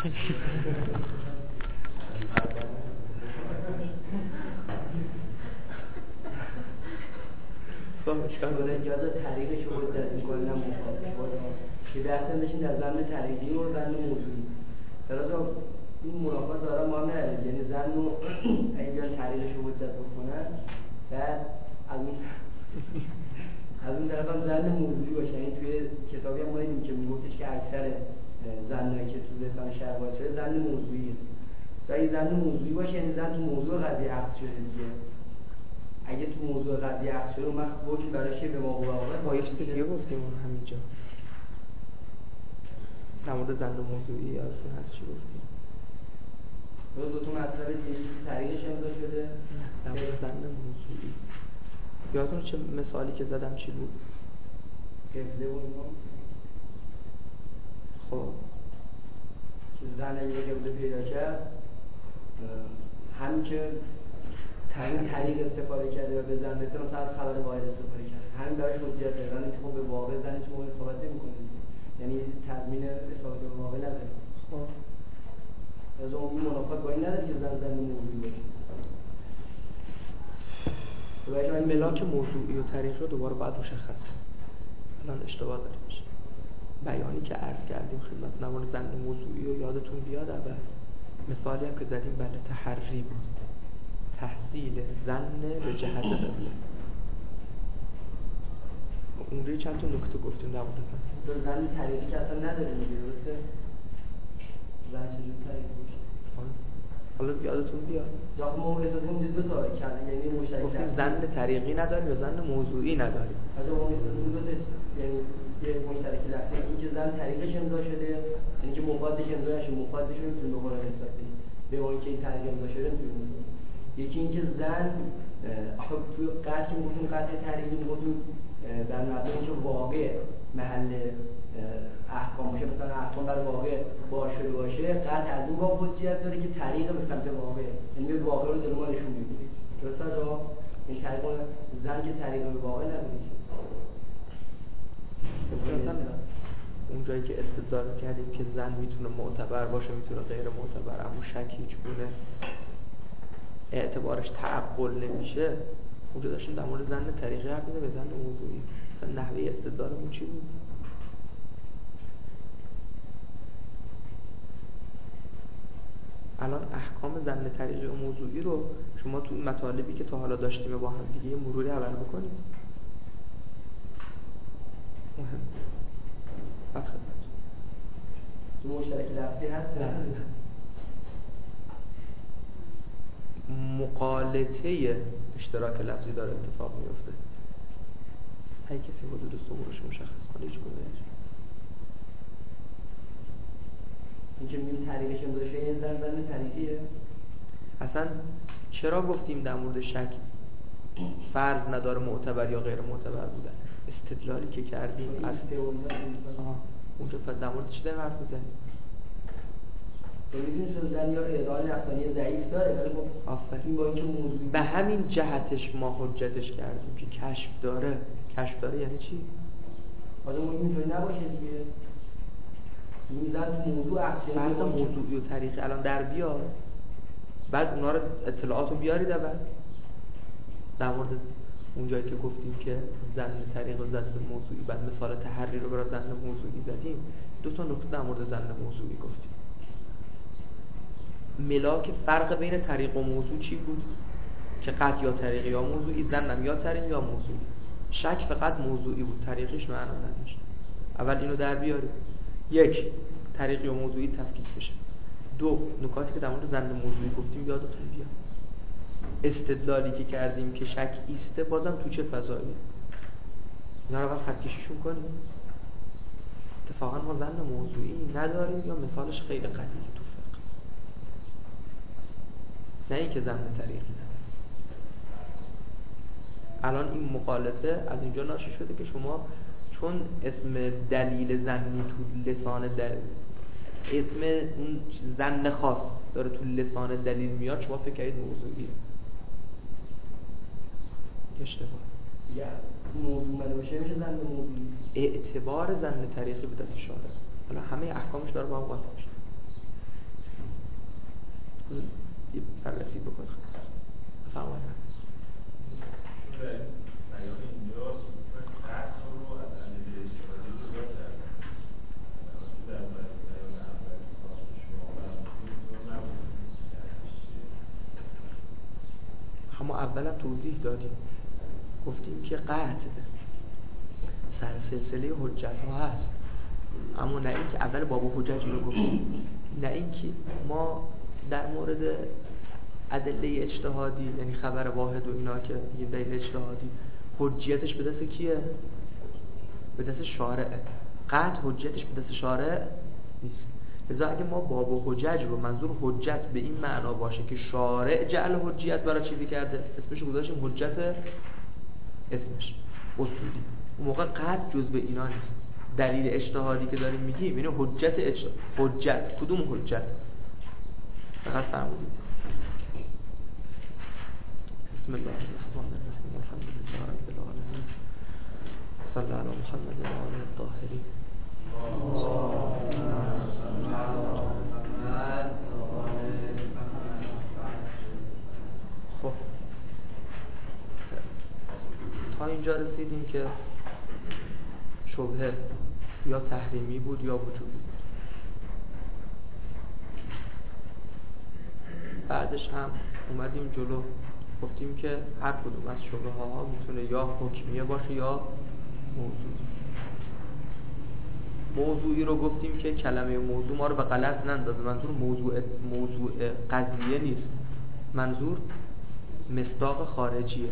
اجازه طریقش رو دست میکنه که بحثم بشین در زن طریقی و زن موضوعی. درازا این منافات دارم ما هم نرید، یعنی زن رو اگه بیان طریقش رو دست بکنن بعد از اون طرف هم زن موضوعی باشه. یعنی توی کتابی هم ما دیدیم که میگفتش که اکثر زنایی که تو لسان شرع وارد شده زن موضوعیه. اگه زن موضوعی باشه یعنی زن تو موضوع قضیه عقد شده دیگه. اگه تو موضوع قضیه عقد شده اون وقت حکم براش به موقع واقع با یه چیز دیگه گفتیم همینجا در مورد زن موضوعی یادتون هست چی گفتیم؟ دو تا مطلب دیگه طریقش امضا شده نه در مورد زن موضوعی یادتون چه مثالی که زدم چی بود؟ قبله و اینا. خب که زن اگه قبله پیدا کرد همین که همین طریق استفاده کرده و به زن رسه مثلا از خبر واحد استفاده کرده همین براش حجت داره. زن که به واقع زنش موقع اصابت نمی‌کنه، یعنی تضمین اصابت به واقع نداره. خب از اون منافات با این نداره که زن موضوعی باشه. این ملاک موضوعی و طریقی رو دوباره باید مشخص کنیم. الان اشتباه داره میشه. بیانی که عرض کردیم خدمت نمون زن موضوعی رو یادتون بیاد اول مثالی هم که زدیم بله تحری بود، تحصیل زن به جهت قبله. اون روی چند تا نکته گفتیم در مورد زن طریقی که اصلا نداره میگه درسته؟ زن چجور طریقی باشه؟ حالا یادتون بیاد یا ما اونجا دو تا کردن، یعنی مشترک گفتیم زن طریقی نداریم یا زن موضوعی نداریم. از اون دو تا یعنی یه مشترک لفظی این که زن طریقش امضا شده، یعنی که مفادش امضا نشه، مفادش رو میتونیم به قرآن نسبت بدیم به اون که این طریق امضا شده میتونیم. یکی این که زن آخه توی قطع که میگفتیم قطع طریقی میگفتیم در مبنای اینکه واقع محل احکام باشه، مثلا احکام برای واقع باز شده باشه، قطع از اون با حجیت داره که طریق به سمت واقع، یعنی به واقع رو در ما نشون میده. درسته آقا؟ این طریق زن که طریق به واقع نداره. اون جایی که استدلال کردیم که زن میتونه معتبر باشه میتونه غیر معتبر، اما شک هیچ گونه اعتبارش تعقل نمیشه، اونجا داشتیم در مورد زن طریقی حرف می‌زدیم به زن موضوعی. مثلا نحوه استدلالمون چی بود؟ الان احکام زن طریقی و موضوعی رو شما تو مطالبی که تا حالا داشتیم با هم دیگه مروری اول بکنید. مهم. بعد خدمت تو مشترک لفظی هست؟ مقالطه اشتراک لفظی داره اتفاق میفته. هر کسی حدود ظهورش مشخص کنه هیچ گونه این که میگیم طریقش امضا شده این زن طریقیه. اصلا چرا گفتیم در مورد شک فرض نداره معتبر یا غیر معتبر بودن؟ استدلالی که کردیم از اونجا در مورد چی داریم حرف میزنیم؟ می‌دونید زن یا ارائه نفسانی ضعیف داره ولی خب آفرین با اینکه موضوع به همین جهتش ما حجتش کردیم که کشف داره. کشف داره یعنی چی؟ آدم اینطوری نباشه دیگه. این زن تو موضوع اکسیون فرض موضوعی و طریقی الان در بیار، بعد اونا رو اطلاعاتو بیارید اول در مورد اون جایی که گفتیم که زن طریق و زن موضوعی، بعد مثال تحری رو برای زن موضوعی زدیم. دو تا نکته در مورد زن موضوعی گفتیم. ملاک فرق بین طریق و موضوع چی بود؟ که قط یا طریقی یا موضوعی، زنم یا طریق یا موضوعی. شک فقط موضوعی بود، طریقیش معنا نداشت. اول اینو در بیارید. یک، طریقی و موضوعی تفکیک بشه. دو، نکاتی که در مورد زن موضوعی گفتیم یادتون بیاد. استدلالی که کردیم که شک ایسته بازم تو چه فضایی؟ اینا رو باید خطکشیشون کنیم. اتفاقا ما زن موضوعی نداریم یا مثالش خیلی قلیله تو فقه، نه اینکه زن طریقی نداریم. الان این مقالطه از اینجا ناشی شده که شما چون اسم دلیل زنی تو لسان اسم اون زن خاص داره تو لسان دلیل میاد، شما فکر کنید موضوعیه. اشتباه. یا موضوع منو باشه میشه زن موضوعی. اعتبار زن طریقی به دست شاره. حالا همه احکامش داره با هم قاطع میشه. اولم توضیح دادیم، گفتیم که قطع سر سلسله حجت ها هست، اما نه اینکه اول باب حججی رو گفتیم، نه اینکه ما در مورد ادله اجتهادی یعنی خبر واحد و اینا که یه دلیل اجتهادی حجیتش به دست کیه؟ به دست شارعه. قطع حجیتش به دست شارع نیست. لذا اگه ما باب و حجج رو منظور حجت به این معنا باشه که شارع جعل حجیت برای چیزی کرده، اسمش گذاشتیم حجت، اسمش اصولی. اون موقع قطع جز به اینا نیست. دلیل اجتهادی که داریم میگیم یعنی حجت کدوم حجت؟ فقط فرمودید. بسم الله الرحمن الرحیم. الحمد لله رب العالمین. صلی علی محمد و آله الطاهرین. خب تا اینجا رسیدیم که شبهه یا تحریمی بود یا وجوبی بود. بعدش هم اومدیم جلو گفتیم که هر کدوم از شبهه ها میتونه یا حکمیه باشه یا موضوعی رو گفتیم که کلمه موضوع ما رو به غلط نندازه. منظور موضوع قضیه نیست، منظور مصداق خارجیه.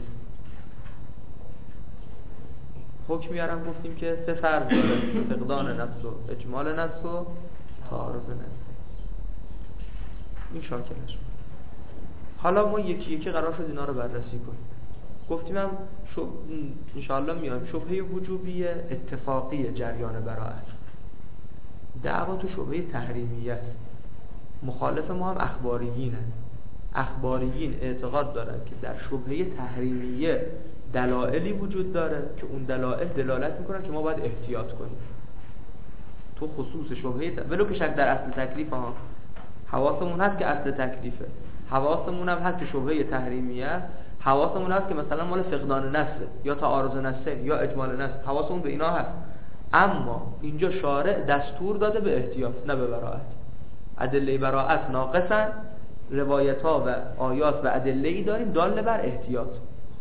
حکمیه هم گفتیم که سه فرض داره: فقدان نفس و اجمال نفس و تعارض نفس. این شاکلش. حالا ما یکی یکی قرار شد اینا رو بررسی کنیم. گفتیم هم انشاءالله میایم شبهه وجوبی اتفاقی جریان براءت. دعوا تو شبهه تحریمیه است. مخالف ما هم اخباریینه. اخباریین اعتقاد دارن که در شبهه تحریمیه دلایلی وجود داره که اون دلایل دلالت میکنن که ما باید احتیاط کنیم. تو خصوص شبهه ولو که شک در اصل تکلیف ها حواسمون هست که اصل تکلیفه، حواسمون هم هست که شبهه تحریمیه است، حواسمون هست که مثلا مال فقدان نفسه یا تعارض نفسه یا اجمال نفس، حواسمون به اینا هست. اما اینجا شارع دستور داده به احتیاط نه به براءت. ادله براءت ناقصن، روایت ها و آیات و ادله‌ای داریم دال بر احتیاط.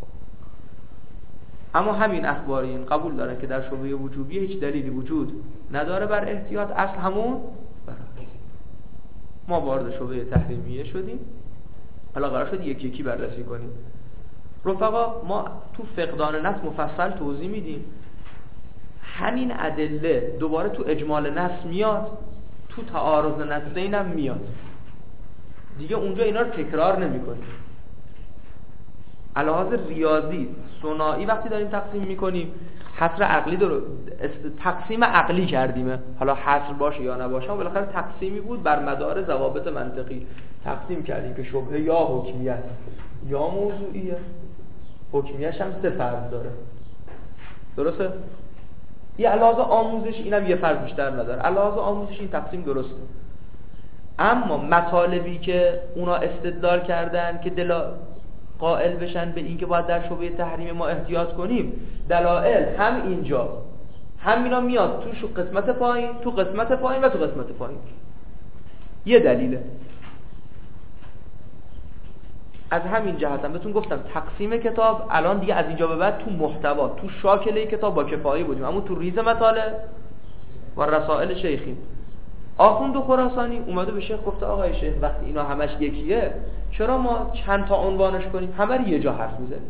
اما همین اخباریین قبول دارن که در شبهه وجوبی هیچ دلیلی وجود نداره بر احتیاط، اصل همون براءت. ما وارد شبهه تحریمیه شدیم، حالا قرار شد یکی یکی بررسی کنیم. رفقا ما تو فقدان نفس مفصل توضیح میدیم. همین ادله دوباره تو اجمال نفس میاد، تو تعارض نفسین هم میاد. دیگه اونجا اینا رو تکرار نمی کنیم. علاوه ریاضی ثنایی وقتی داریم تقسیم میکنیم حصر عقلی تقسیم عقلی کردیمه، حالا حصر باشه یا نباشه بالاخره تقسیمی بود بر مدار ضوابط منطقی. تقسیم کردیم که شبهه یا حکمیه است یا موضوعیه. حکمیه‌اش هم سه فرض داره، درسته؟ یه علاوه آموزش اینم یه فرض بیشتر نداره. علاوه آموزش این تقسیم درسته. اما مطالبی که اونا استدلال کردن که قائل بشن به این که باید در شبهه تحریم ما احتیاط کنیم، دلائل هم اینجا هم اینا میاد تو قسمت پایین، تو قسمت پایین و تو قسمت پایین. یه دلیله. از همین جهت هم بهتون گفتم تقسیم کتاب الان دیگه از اینجا به بعد تو محتوا، تو شاکله کتاب با کفایه بودیم، اما تو ریز مطالب و رسائل شیخیم. آخوند خراسانی اومده به شیخ گفته آقای شیخ وقتی اینا همش یکیه چرا ما چند تا عنوانش کنیم، همه رو یه جا حرف میزنیم.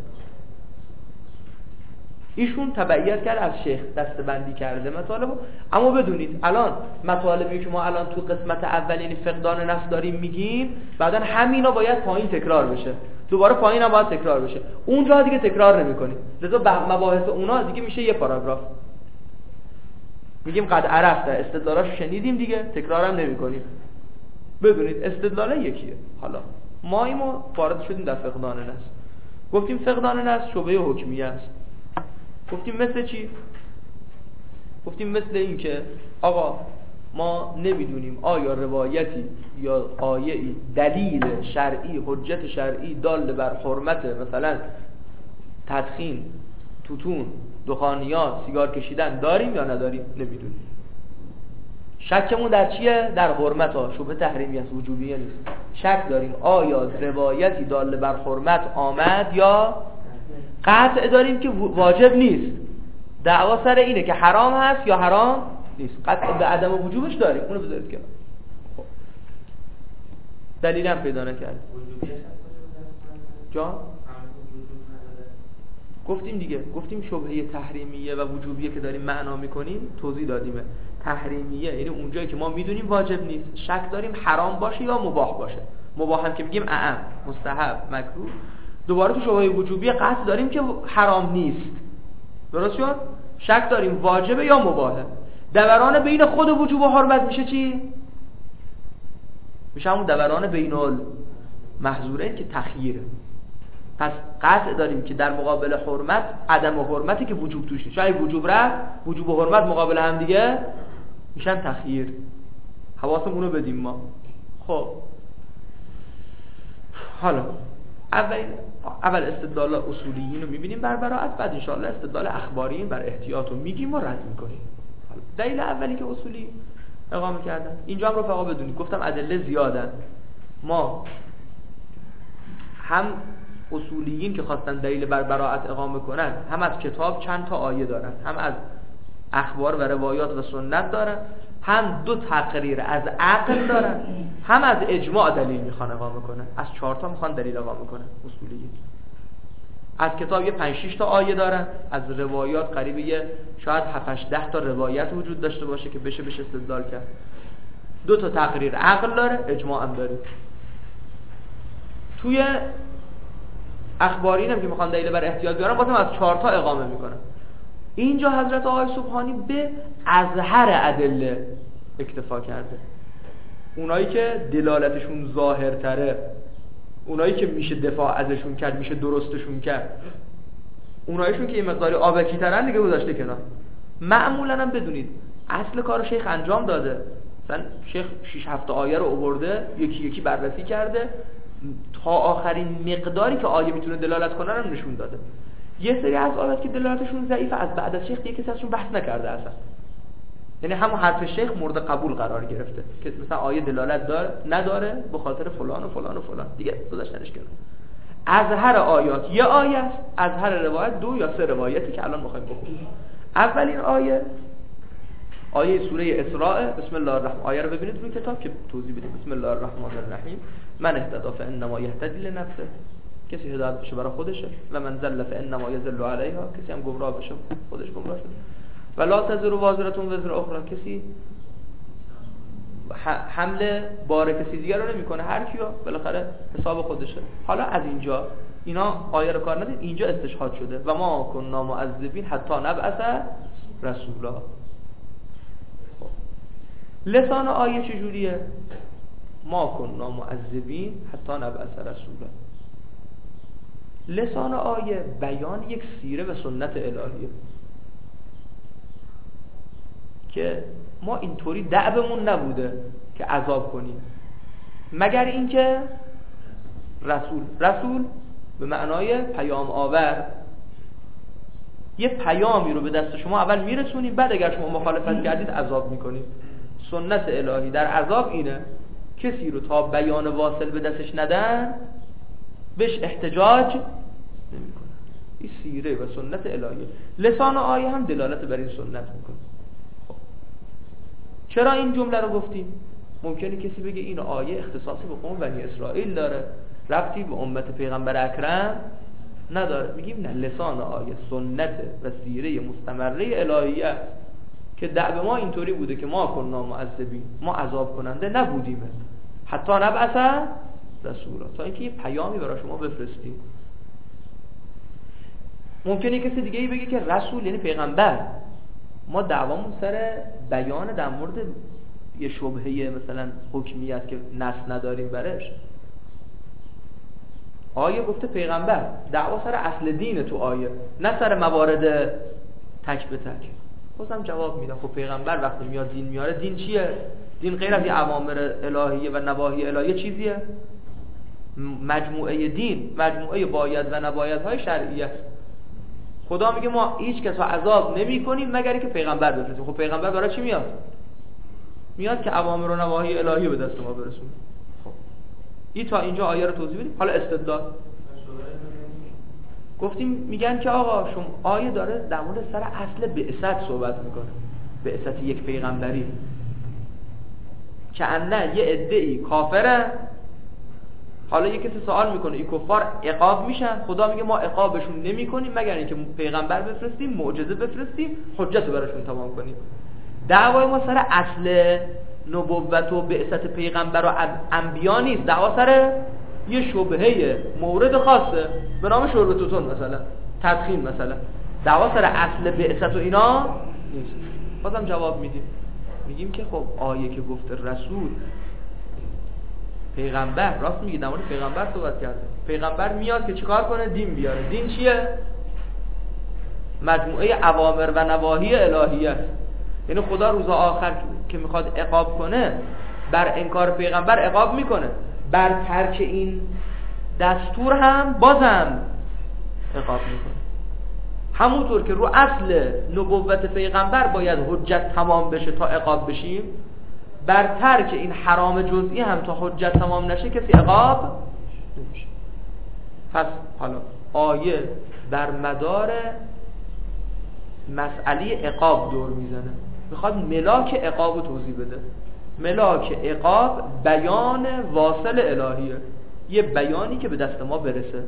ایشون تبعیت کرد از شیخ دسته‌بندی کرده مطالبو. اما بدونید الان مطالبی که ما الان تو قسمت اول یعنی فقدان نفس داریم میگیم، بعدن همینا باید پایین تکرار بشه، دوباره پایین هم باید تکرار بشه، اونجا دیگه تکرار نمی‌کنیم. لذا مباحث اونا دیگه میشه یه پاراگراف. میگیم قد عرفت استدلالاشو شنیدیم دیگه، تکرارم نمی‌کنیم. بدونید استدلال یکیه. حالا ما وارد شدیم در فقدان نفس. گفتیم فقدان نفس شبهه حکمیه است. گفتیم مثل چی؟ گفتیم مثل این که آقا ما نمیدونیم آیا روایتی یا آیه‌ای دلیل شرعی، حجت شرعی دال بر حرمت مثلا تدخین، توتون، دخانیات، سیگار کشیدن داریم یا نداریم، نمیدونیم. شکمون در چیه؟ در حرمت ها. شبهه تحریمی است، وجوبیه نیست. شک داریم آیا روایتی داله بر حرمت آمد یا قطع داریم که واجب نیست. دعوا سر اینه که حرام هست یا حرام نیست. قطع به عدم وجوبش داریم، اونو بذارید کنار. خب دلیلم پیدا نکرد. جان گفتیم دیگه، گفتیم شبهه تحریمیه و وجوبیه که داریم معنا میکنیم توضیح دادیم. تحریمیه یعنی اونجایی که ما میدونیم واجب نیست، شک داریم حرام باشه یا مباح باشه. مباح هم که میگیم اعم، مستحب، مکروه. دوباره تو شبهه وجوبیه قطع داریم که حرام نیست، درست شد؟ شک داریم واجبه یا مباحه. دوران بین خود وجوب و حرمت میشه چی؟ میشه همون دوران بین المحظورین که تخییره. پس قطع داریم که در مقابل حرمت عدم حرمتی که وجوب توش نیست. شاید وجوب رفت، وجوب و حرمت مقابل هم دیگه میشن تخییر. حواسمون رو بدیم ما. خب حالا اول استدلال اصولیین رو میبینیم بر براءت، بعد انشاءالله استدلال اخباریین بر احتیاط رو میگیم و رد میکنیم. دلیل اولی که اصولی اقامه کردن، اینجا هم رفقا بدونید گفتم ادله زیادن. ما هم اصولیین که خواستن دلیل بر براءت اقامه کنن هم از کتاب چند تا آیه دارن، هم از اخبار و روایات و سنت دارن، هم 2 تقریر از عقل دارن، هم از اجماع دلیل میخوان اقامه کنن. از 4 تا میخوان دلیل اقامه کنن اصولیین. از کتاب یه 5-6 تا آیه دارن، از روایات قریب یه شاید 7-10 تا روایت وجود داشته باشه که بشه استدلال کرد. 2 تا تقریر عقل داره، اجماع هم داره. توی اخبارین هم که میخوان دلیل بر احتیاط بیارن بازم از 4 تا اقامه میکنن. اینجا حضرت آقای سبحانی به اظهر ادله اکتفا کرده. اونایی که دلالتشون ظاهرتره، اونایی که میشه دفاع ازشون کرد، میشه درستشون کرد، اوناییشون که یه مقداری آبکی ترن دیگه گذاشته کنار. معمولا هم بدونید اصل کار شیخ انجام داده. مثلا شیخ 6-7 آیه رو آورده، یکی یکی بررسی کرده تا آخرین مقداری که آیه میتونه دلالت کنه رو نشون داده. یه سری از آیات که دلالتشون ضعیفه از بعد از شیخ دیگه کسی ازشون بحث نکرده اصلا. یعنی همون حرف شیخ مورد قبول قرار گرفته که مثلا آیه دلالت نداره به خاطر فلان و فلان و فلان، دیگه گذاشتنش کنار. از هر آیات یه آیه است، از هر روایت 2 یا 3 روایتی که الان می‌خوایم بخونیم. اولین آیه سوره اسراء، بسم الله الرحمن. آیه رو ببینید روی کتاب که توضیح بدیم. بسم الله الرحمن الرحیم. من اهتدى فانما یهتدی لنفسه. کسی هدایت بشه برای خودشه، و من ضل فانما یضل علیها. کسی هم گمراه بشه خودش گمراه شده. و لا تزر وازره وزر اخرى. کسی حمل بار کسی دیگر رو نمیکنه، هر کیو بالاخره حساب خودشه. حالا از اینجا اینا آیه رو کار ندید، اینجا استشهاد شده و ما كنا معذبین حتی نبعث رسولا. لسان آیه چجوریه؟ ما كنا معذبین حتی نبعث رسولا. لسان آیه بیان یک سیره و سنت الهیه که ما اینطوری دعبمون نبوده که عذاب کنیم، مگر اینکه رسول به معنای پیام آور یه پیامی رو به دست شما اول میرسونیم، بعد اگر شما مخالفت کردید عذاب میکنیم. سنت الهی در عذاب اینه کسی رو تا بیان واصل به دستش ندن بهش احتجاج نمیکنه. این سیره و سنت الهی. لسان آیه هم دلالت بر این سنت میکنه. چرا این جمله رو گفتیم؟ ممکنه کسی بگه این آیه اختصاصی به قوم بنی اسرائیل داره، ربطی به امت پیغمبر اکرم نداره. میگیم نه، لسان آیه سنت و سیره مستمره الهیه که دعو ما اینطوری بوده که ما کنا معذبین، ما عذاب کننده نبودیم حتی نبعث رسولا، تا اینکه یه پیامی برای شما بفرستیم. ممکنه کسی دیگه ای بگه که رسول یعنی پیغمبر. ما دعوامون سر بیان در مورد یه شبهه مثلا حکمی است که نص نداریم برش. آیه گفته پیغمبر، دعوا سر اصل دین تو آیه، نه سر موارد تک به تک. خودم جواب میدم خب پیغمبر وقتی میاد دین میاره، دین چیه؟ دین غیر از این اوامر الهیه و نواهی الهیه چیزیه؟ مجموعه دین، مجموعه باید و نباید های شرعیه است. خدا میگه ما هیچ کس رو عذاب نمی کنیم مگر اینکه پیغمبر بفرستیم. خب پیغمبر برای چی میاد؟ میاد که اوامر و نواهی الهی به دست ما برسونه. خب این تا اینجا آیه رو توضیح بدیم. حالا استدلال گفتیم میگن که آقا شما آیه داره در مورد سر اصل بعثت صحبت میکنه، بعثت یک پیغمبری، که انه یه عده‌ای کافره. حالا یه کسی سوال میکنه این کفار عقاب میشن؟ خدا میگه ما عقابشون نمیکنیم مگر اینکه پیغمبر بفرستیم، معجزه بفرستیم، حجت براشون تمام کنیم. دعوای ما سر اصل نبوت و بعثت پیغمبر و انبیا نیست، دعوا سر یه شبهه مورد خاصه به نام شرب توتون مثلا، تدخین مثلا. دعوا سر اصل بعثت و اینا نیست. بازم جواب میدیم، میگیم که خب آیه که گفته رسول پیغمبر، راست میگه در مورد پیغمبر صحبت کرده. پیغمبر میاد که چیکار کنه؟ دین بیاره. دین چیه؟ مجموعه اوامر و نواهی الهیه. یعنی خدا روز آخر که میخواد عقاب کنه بر انکار پیغمبر عقاب میکنه، بر ترک این دستور هم بازم عقاب میکنه. همونطور که رو اصل نبوت پیغمبر باید حجت تمام بشه تا عقاب بشیم، بر ترک این حرام جزئی هم تا حجت تمام نشه کسی عقاب نمیشه. پس حالا آیه در مدار مسئله عقاب دور میزنه، میخواد ملاک عقاب رو توضیح بده. ملاک عقاب بیان واصل الهیه، یه بیانی که به دست ما برسه.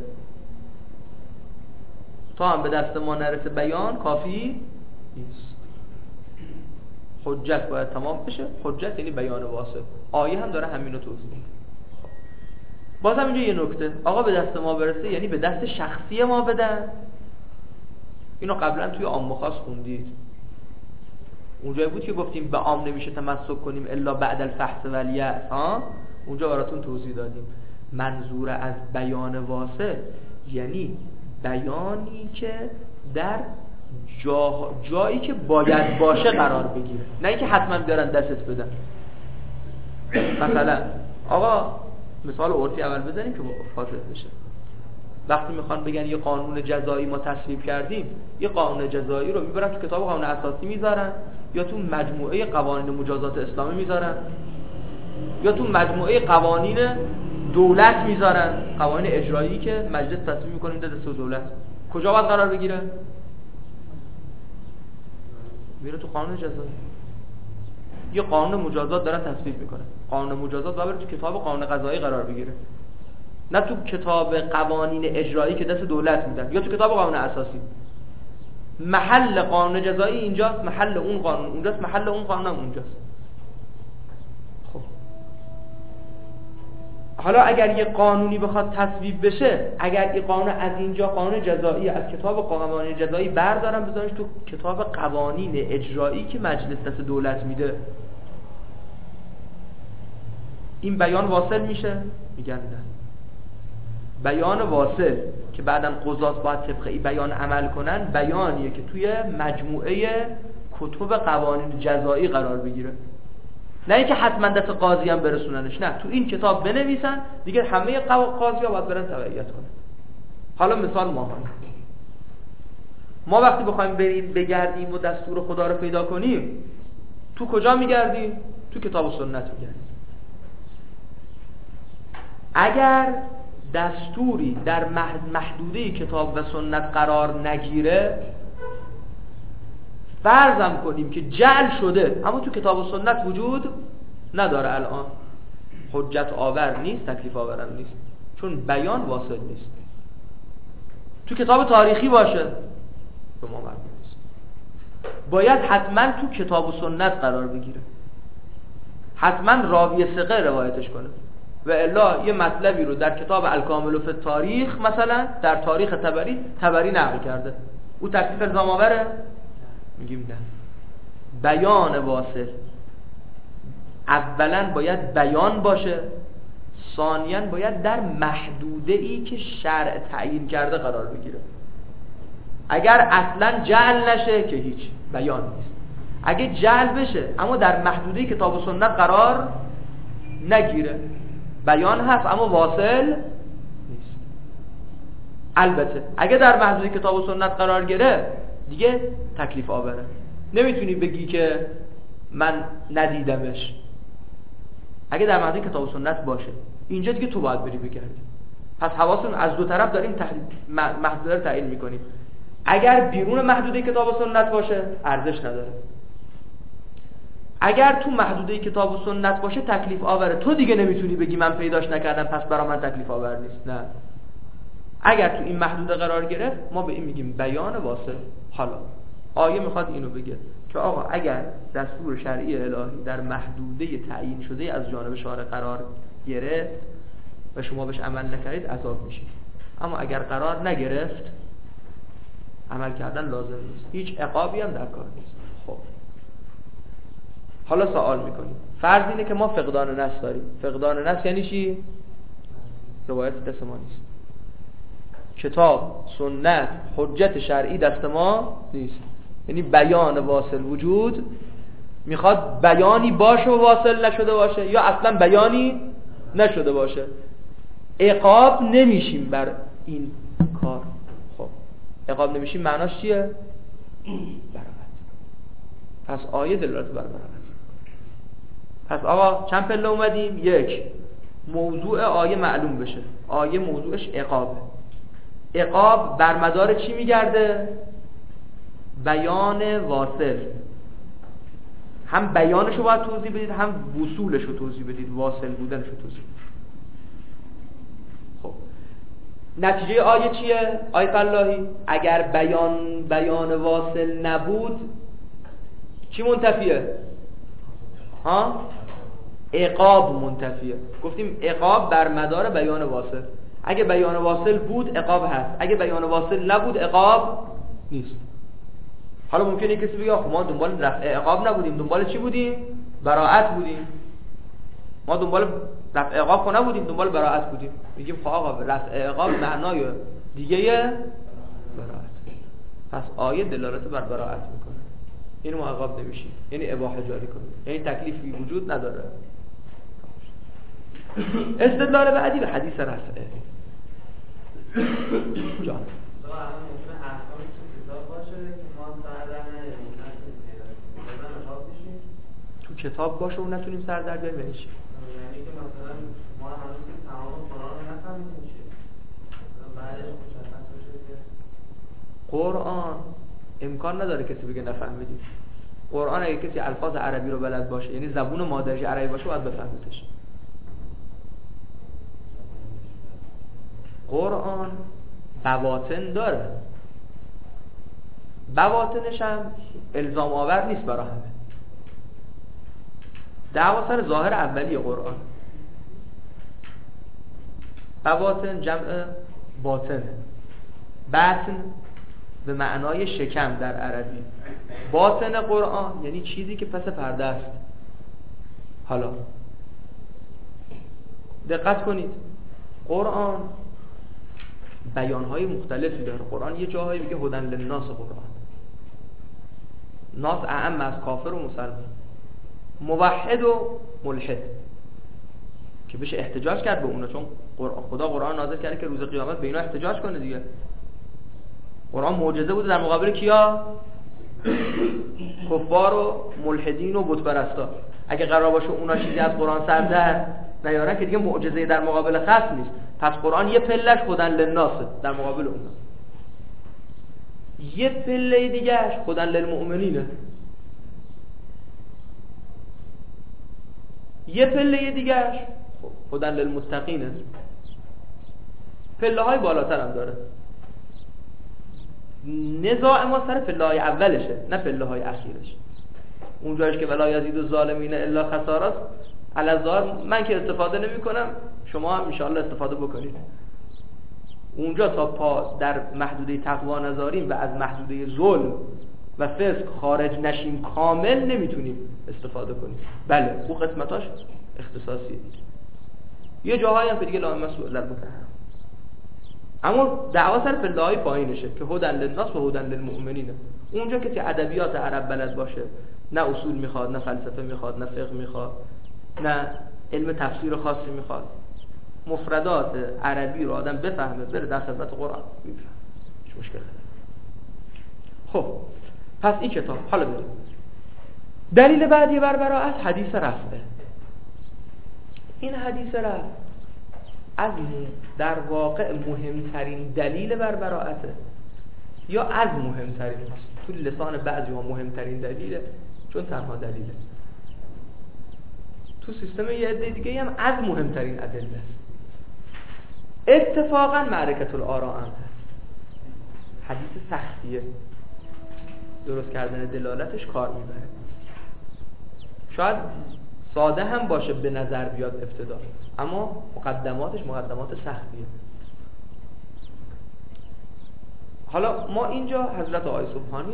تا هم به دست ما نرسه بیان کافی نیست، حجت باید تمام بشه. حجت یعنی بیان واصل. آیه هم داره همینو توضیح میده. بازم اینجا یه نکته، آقا به دست ما برسه یعنی به دست شخصی ما بدن. اینو قبلا توی عام و خاص خوندید. اونجایی بود که گفتیم به عام نمیشه تمسک کنیم الا بعد الفحص والیأس. اونجا براتون توضیح دادیم منظور از بیان واصل یعنی بیانی که در جایی که باید باشه قرار بگیره، نه اینکه حتما بیارن دستت بدن. مثلا آقا مثال عرفی اول بزنیم که فاصله بشه. وقتی میخوان بگن یه قانون جزایی ما تصویب کردیم، یه قانون جزایی رو میبرن تو کتاب قانون اساسی میذارن، یا تو مجموعه قوانین مجازات اسلامی میذارن، یا تو مجموعه قوانین دولت میذارن، قوانین اجرایی که مجلس تصویب میکنه میده دست دولت. کجا باید قرار بگیره؟ میره تو قانون جزایی. یه قانون مجازات دارن تصویب میکنه، قانون مجازات باید تو کتاب قانون قضایی قرار بگیره، نه تو کتاب قوانین اجرایی که دست دولت میدن، یا تو کتاب قانون اساسی. محل قانون جزایی اینجاست، محل اون قانون اونجاست، محل اون قانون هم اونجاست. خب حالا اگر یه قانونی بخواد تصویب بشه، اگر این قانون از اینجا قانون جزایی از کتاب قوانین جزایی بردارن بذارنش تو کتاب قوانین اجرایی که مجلس دست دولت میده، این بیان واصل میشه؟ میگن نه. بیان واصل که بعداً قضات باید طبق این بیان عمل کنن، بیانیه که توی مجموعه کتب قوانین جزایی قرار بگیره، نه اینکه حتما دست قاضی هم برسوننش، نه تو این کتاب بنویسن دیگه همه قاضی ها باید برن تبعیت کنن. حالا مثال ما وقتی بخوایم بریم بگردیم و دستور خدا رو پیدا کنیم، تو کجا میگردیم؟ تو کتاب و سنت میگردیم. اگر دستوری در محدوده کتاب و سنت قرار نگیره، فرضم کنیم که جعل شده اما تو کتاب و سنت وجود نداره، الان حجت آور نیست، تکلیف آورم نیست، چون بیان واصل نیست. تو کتاب تاریخی باشه به ما مربوط نیست، باید حتما تو کتاب و سنت قرار بگیره، حتما راوی ثقه روایتش کنه، و الا یه مطلبی رو در کتاب الکامل فی التاریخ مثلا در تاریخ طبری نقل کرده، او تکلیف الزام آوره؟ میگیم نه. بیان واصل اولا باید بیان باشه، ثانیاً باید در محدوده ای که شرع تعیین کرده قرار بگیره. اگر اصلا جعل نشه که هیچ بیان نیست، اگه جعل بشه اما در محدوده کتاب و سنت قرار نگیره، بیان هست اما واصل نیست. البته اگه در محدوده کتاب و سنت قرار گیره دیگه تکلیف آوره، نمیتونی بگی که من ندیدمش، اگه در محدوده کتاب و سنت باشه، اینجا دیگه تو باید بری بگردی. پس حواسمون از دو طرف داریم محدوده رو تعیین میکنیم. اگر بیرون محدوده کتاب و سنت باشه ارزش نداره، اگر تو محدوده کتاب و سنت باشه تکلیف آوره. تو دیگه نمیتونی بگی من پیداش نکردم پس برای من تکلیف آور نیست. نه، اگر تو این محدوده قرار گرفت ما به این میگیم بیان واصل. حالا آیه میخواد اینو بگه که آقا اگر دستور شرعی الهی در محدوده تعیین شده از جانب شارع قرار گرفت و شما بهش عمل نکردید عذاب میشید، اما اگر قرار نگرفت عمل کردن لازم نیست، هیچ عقابی هم در کار نیست. خب حالا سوال میکنیم، فرض اینه که ما فقدان نص داریم. فقدان نص یعنی چی؟ روایت دست ما نیست، کتاب سنت حجت شرعی دست ما نیست، یعنی بیان واصل وجود میخواد بیانی باشه و واصل نشده باشه یا اصلا بیانی نشده باشه. عقاب نمیشیم بر این کار. خب عقاب نمیشیم معناش چیه؟ براءت. پس آیه دلالت بر براءت. پس آقا چند پله اومدیم؟ یک، موضوع آیه معلوم بشه. آیه موضوعش عقابه. عقاب بر مدار چی میگرده؟ بیان واصل. هم بیانشو باید توضیح بدید، هم وصولشو توضیح بدید، واصل بودنشو توضیح بدید. خب نتیجه آیه چیه؟ آیه فلاحی اگر بیان واصل نبود چی منتفیه؟ عقاب منتفیه. گفتیم عقاب بر مدار بیان واصل. اگه بیان واصل بود عقاب هست، اگه بیان واصل نبود عقاب نیست. حالا ممکنه کسی بگه خب ما دنبال رفع عقاب نبودیم، دنبال چی بودیم؟ براءت بودیم. ما دنبال رفع عقاب خب نبودیم، دنبال براءت بودیم. میگیم خب آقا رفع عقاب معنای دیگه براءت. پس آیه دلالت بر براءت میکنه. اینو ما عقاب نمیشیم، یعنی اباحه جاری کنیم، یعنی تکلیفی وجود نداره. استدلال بعدی به حدیث رفعه. جان تو کتاب باشه و نتونیم سر در بیاریم. یعنی چی؟ یعنی که مثلا ما هنوز که تمام قرآن رو نفهمیدیم چیه، بعدش مشخص بشه که قرآن امکان نداره کسی بگه نفهمیدیم. قرآن اگه کسی الفاظ عربی رو بلد باشه، یعنی زبون مادریش عربی باشه، باید بفهمیدش. قرآن بواطن داره، بواطنش هم الزام آور نیست برای همه. دعوا سر ظاهر اولی قرآن. بواطن جمع باطنه. باطن به معنای شکم در عربی. باطن قرآن یعنی چیزی که پس پرده است. حالا دقت کنید، قرآن بیانهای مختلفی داره. قرآن یه جاهایی میگه هدن للناس. قرآن ناس اعم از کافر و مسلمان، موحد و ملحد، که بشه احتجاج کرد به اونا، چون خدا قرآن نازل کرده که روز قیامت به اینا احتجاج کنه دیگه. قرآن معجزه بوده در مقابل کیا؟ کفار و ملحدین و بت پرستا. اگه قرار باشه اونا چیزی از قرآن سر در نیارن که دیگه معجزه در مقابل خصم نیست. پس قرآن یه پلهش خودن للناس در مقابل اونا، یه پله دیگهش خودن للمؤمنینه، یه پله دیگهش خودن للمتقینه. پله های بالاتر هم داره. نزاع ما سر پله های اولشه، نه پله های اخیرش. اونجایش که ولا یزید الظالمین الا خسارا، الظاهر من که استفاده نمی کنم، شما هم انشاءالله استفاده بکنید. اونجا تا پا در محدوده تقوا نذاریم و از محدوده ظلم و فسق خارج نشیم کامل نمیتونیم استفاده کنیم. بله اون قسمتاش اختصاصیه. یه جاهایی هم که دیگه لا مسئول للمتهم. اما دعوا سر پله‌های پایینشه که هدن للناس و هدن للمؤمنین. اونجا که ادبیات عرب بلد باشه، نه اصول میخواد، نه فلسفه میخواد، نه فقه میخواد، نه علم تفسیر خاصی میخواد، مفردات عربی رو آدم بفهمه، بره در خدمت قرآن میفهمه، هیچ مشکلی نداره. خب پس این کتاب. حالا بریم دلیل بعدی بر براءت حدیث رفعه. این حدیث رفت از در واقع مهمترین دلیل بر براءته یا از مهمترین، تو لسان بعضی ها مهمترین دلیله چون تنها دلیله، تو سیستم یه عده دیگه هم از مهمترین ادله است. اتفاقا معرکة الآراء هم هست، حدیث سختیه، درست کردن دلالتش کار میبره. شاید ساده هم باشه به نظر بیاد ابتدا، اما مقدماتش مقدمات سختیه. حالا ما اینجا حضرت آقای سبحانی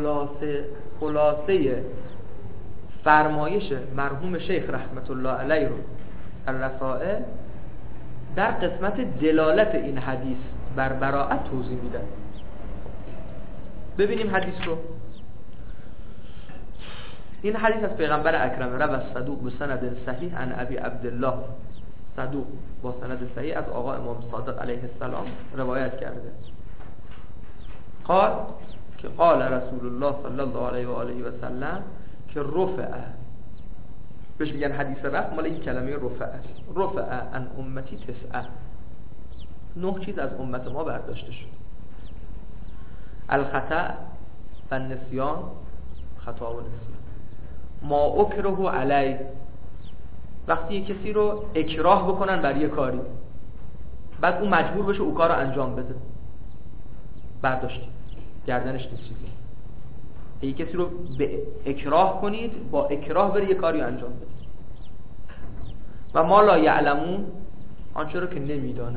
خلاصه فرمایش مرحوم شیخ رحمت الله علیه رو الرسائل در قسمت دلالت این حدیث بر براءت توضیح میدن. ببینیم حدیث رو. این حدیث از پیغمبر اکرم روى الصدوق بسند صحیح عن ابی عبدالله، صدوق با سند صحیح از آقا امام صادق علیه السلام روایت کرده. قال که قال رسول الله صلی الله علیه و آله و سلم که رفعه، بهش میگن حدیث رفع، مال این کلمه رفعه است. رفعه عن امتی 9، 9 چیز از امت ما برداشته شد. الخطأ و النسیان، خطا و نسیان. ما اکره علی، وقتی کسی رو اکراه بکنن بر یه کاری بعد اون مجبور بشه او کار رو انجام بده، برداشتی گردنش نسیان. یه کسی رو به اکراه کنید، با اکراه بره یه کاری رو انجام بده. و ما لا یعلمون، آنچه رو که نمیدانه،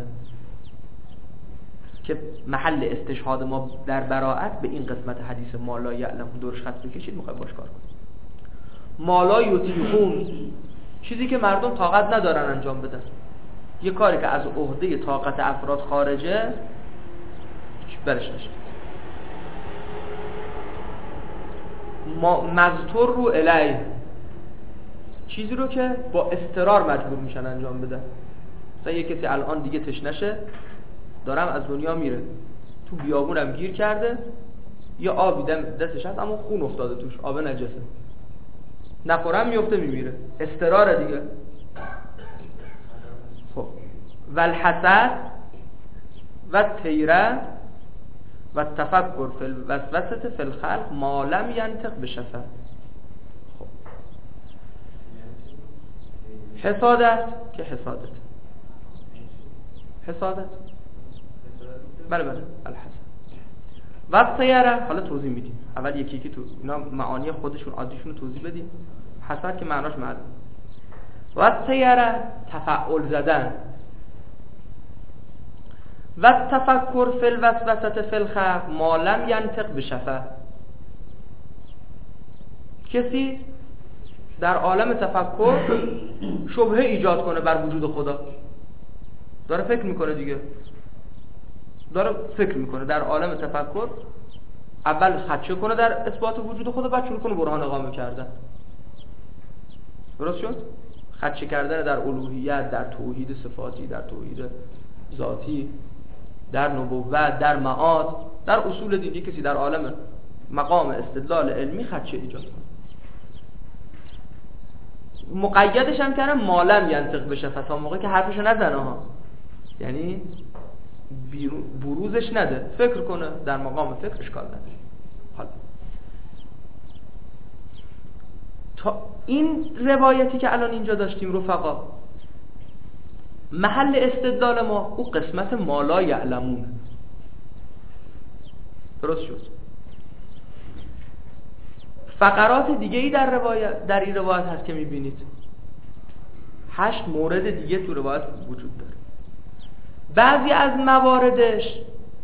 که محل استشهاد ما در براءت به این قسمت حدیث ما لا یعلمون دورش خط بکشید، میخوای باش کار کنید. ما لا یطیقون، چیزی که مردم طاقت ندارن انجام بدن، یه کاری که از عهده طاقت افراد خارجه برش نشه. مضطر رو الیه، چیزی رو که با اضطرار مجبور میشن انجام بدن. مثلا یه کسی الان دیگه تشنشه، دارم از دنیا میره، تو بیابونم گیر کرده، یا آبی دستش هست اما خون افتاده توش، آب نجسه، نخورم میفته میمیره، اضطراره دیگه. خب والحسد و تیره و تفکر فی الوسوسه فی الخلق ما لم ینطق بشفه. خب حسادت که حسادت بله الحسد و تیره، حالا توضیح میدیم. اول یکی تو اینا معانی خودشون عادیشون رو توضیح بدیم. حسد که معناش معلوم. و تیره تفعل زدن، و تفکر فی الوسوسه فی الخلق ما لم ینطق بشفه، کسی در عالم تفکر شبهه ایجاد کنه بر وجود خدا، داره فکر میکنه دیگه، داره فکر میکنه در عالم تفکر، اول خدشه کنه در اثبات وجود خدا، بعد شروع کنه برهان اقامه کردن. درست شد؟ خدشه کردن در الوهیت، در توحید صفاتی، در توحید ذاتی، در نبوت، در معاد، در اصول دینی. کسی در عالم مقام استدلال علمی خدشه ایجاد کنه. مقیدش هم کردن مالم ینطق بشه، تا موقعی که حرفشو نزنه ها، یعنی بروزش نده، فکر کنه، در مقام فکر اشکال نده. حالا تا این روایتی که الان اینجا داشتیم رفقا، محل استدلال ما او قسمت ما لا یعلمون. درست شد؟ فقرات دیگه ای در این روایت هست که میبینید 8 مورد دیگه تو روایت وجود داره. بعضی از مواردش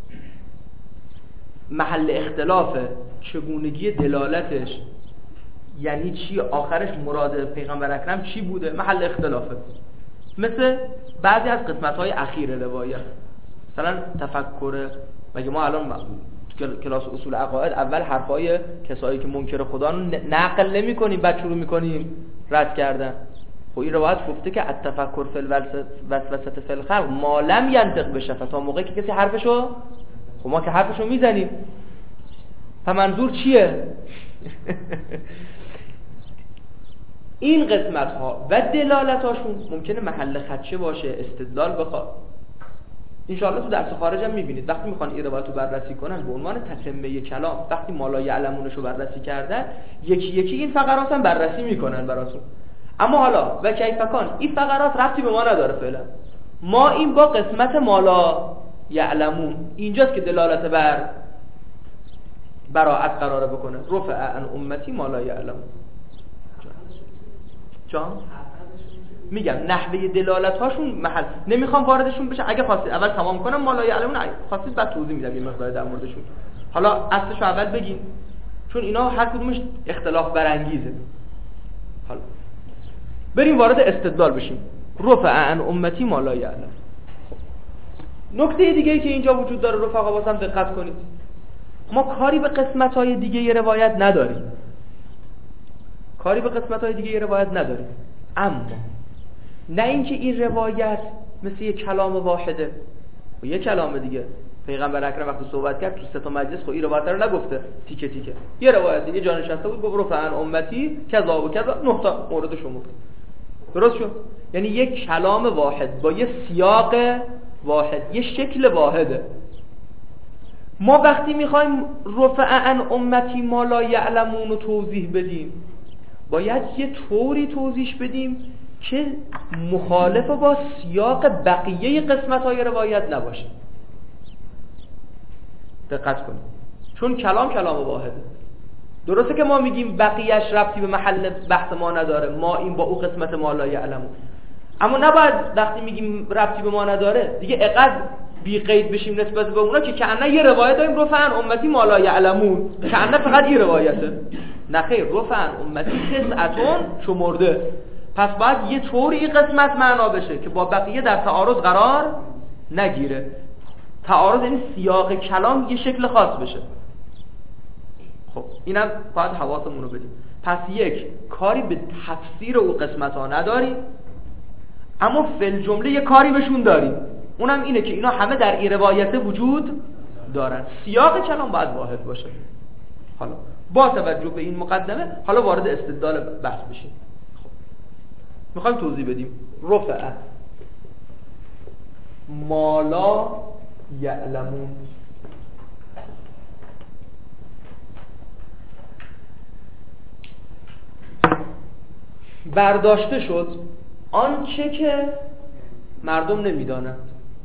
محل اختلاف چگونگی دلالتش، یعنی چی، آخرش مراد پیغمبر اکرم چی بوده، محل اختلافه. مثل بعضی از قسمت‌های اخیر روایت، مثلا تفکر، مگه ما الان تو کلاس اصول عقاید اول حرفای کسایی که منکر خدا رو نقل نمی‌کنیم، بعد شروع می‌کنیم رد کردن. خب این روایت گفته که التفکر فی الوسوسه فی الخلق ما لم ینطق بشفه، تا موقعی که کسی حرفشو، خب ما که حرفشو میزنیم، و منظور چیه؟ این قسمت ها و دلالت هاشون ممکنه محل خدشه باشه، استدلال بخواد. انشاءالله تو درس خارج هم میبینید وقتی میخوان این روایت رو بررسی کنن به عنوان تتمه کلام، وقتی ما لا یعلمونش رو بررسی کردن یکی یکی این فقرات هم بررسی میکنن براتون. اما حالا و کیفکان این فقرات ربطی به ما نداره فعلا. ما این با قسمت ما لا یعلمون اینجاست که دلالت بر براءت قراره بکنه. رفع عن امتی ما لا یعلمون. جان میگم نحوه دلالت هاشون محل نمیخوام واردشون بشم. اگه خواستید اول تمام کنم ما لا یعلمون، خواستید بعد توضیح میدم یه مقدار در موردشون. حالا اصلش اول بگیم چون اینا هر کدومش اختلاف برانگیزه. حالا بریم وارد استدلال بشیم. رفع عن امتی ما لا یعلم. نکته دیگه ای که اینجا وجود داره رفقا واسم دقت کنید. ما کاری به قسمت‌های دیگه ی روایت نداریم. کاری به قسمت‌های دیگه ی روایت نداریم. اما نه اینکه این روایت مثل یک کلام واحده و یک کلام دیگه. پیغمبر اکرم وقتی صحبت کرد تو 3 تا مجلس خب این روایت رو نگفته تیکه تیکه. یه روایت دیگه جا نشسته بود گفت رفع عن امتی کذا و کذا 9 تا مورد شما. درست شد؟ یعنی یک کلام واحد با یه سیاق واحد، یه شکل واحده. ما وقتی میخوایم رفع عن امتی ما لا یعلمون رو توضیح بدیم باید یه طوری توضیح بدیم که مخالف با سیاق بقیه قسمت‌های روایت نباشه. دقت کنید چون کلام واحده. درسته که ما میگیم بقیه‌اش ربطی به محل بحث ما نداره، ما این با او قسمت ما لا یعلمون، اما نباید وقتی میگیم ربطی به ما نداره دیگه اقد بی قید بشیم نسبت به اونا که کأنه یه روایت داریم رفع عن امتی ما لا یعلمون، کأنه فقط این روایته. نه خیر، رفع عن امتی تسعتون شمرده. پس باید یه طور این قسمت معنا بشه که با بقیه در تعارض قرار نگیره. تعارض یعنی سیاق کلام یه شکل خاص بشه. خب اینم باید حواسمون رو بدیم. پس یک کاری به تفسیر او قسمت ها نداریم، اما فل جمله یه کاری بهشون داریم. اونم اینه که اینا همه در این روایت وجود دارن. سیاق کلام باید واحد باشه. حالا با توجه به این مقدمه حالا وارد استدلال بحث بشیم. خب میخوایم توضیح بدیم رفع ما لا یعلمون. برداشته شد آنچه که مردم نمیدانند.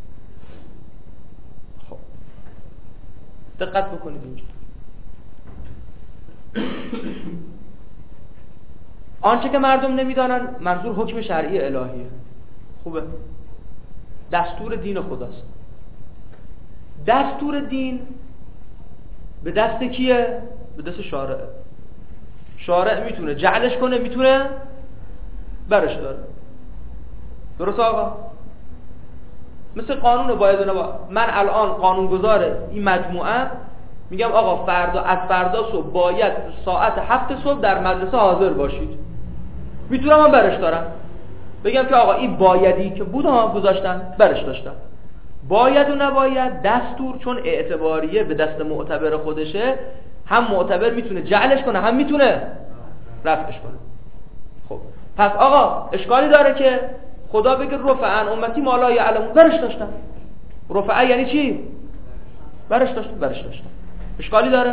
خب دقت بکنید اینجا آنچه که مردم نمیدانند منظور حکم شرعی الهیه. خوبه، دستور دین خداست. دستور دین به دست کیه؟ به دست شارع. شارع میتونه جعلش کنه، میتونه برش داره. درست آقا؟ مثل قانون باید و نباید. من الان قانونگذار این مجموعه میگم آقا از فردا صبح باید ساعت 7 صبح در مدرسه حاضر باشید. میتونم من برش دارم بگم که آقا این بایدی که بود ها گذاشتن برش داشتم. باید و نباید دستور چون اعتباریه به دست معتبر خودشه، هم معتبر میتونه جعلش کنه هم میتونه رفعش کنه. خب پس آقا اشکالی داره که خدا بگه رفع عن امتی ما لا یعلمون، برش داشتم. رفع یعنی چی؟ برش داشتم. اشکالی داره؟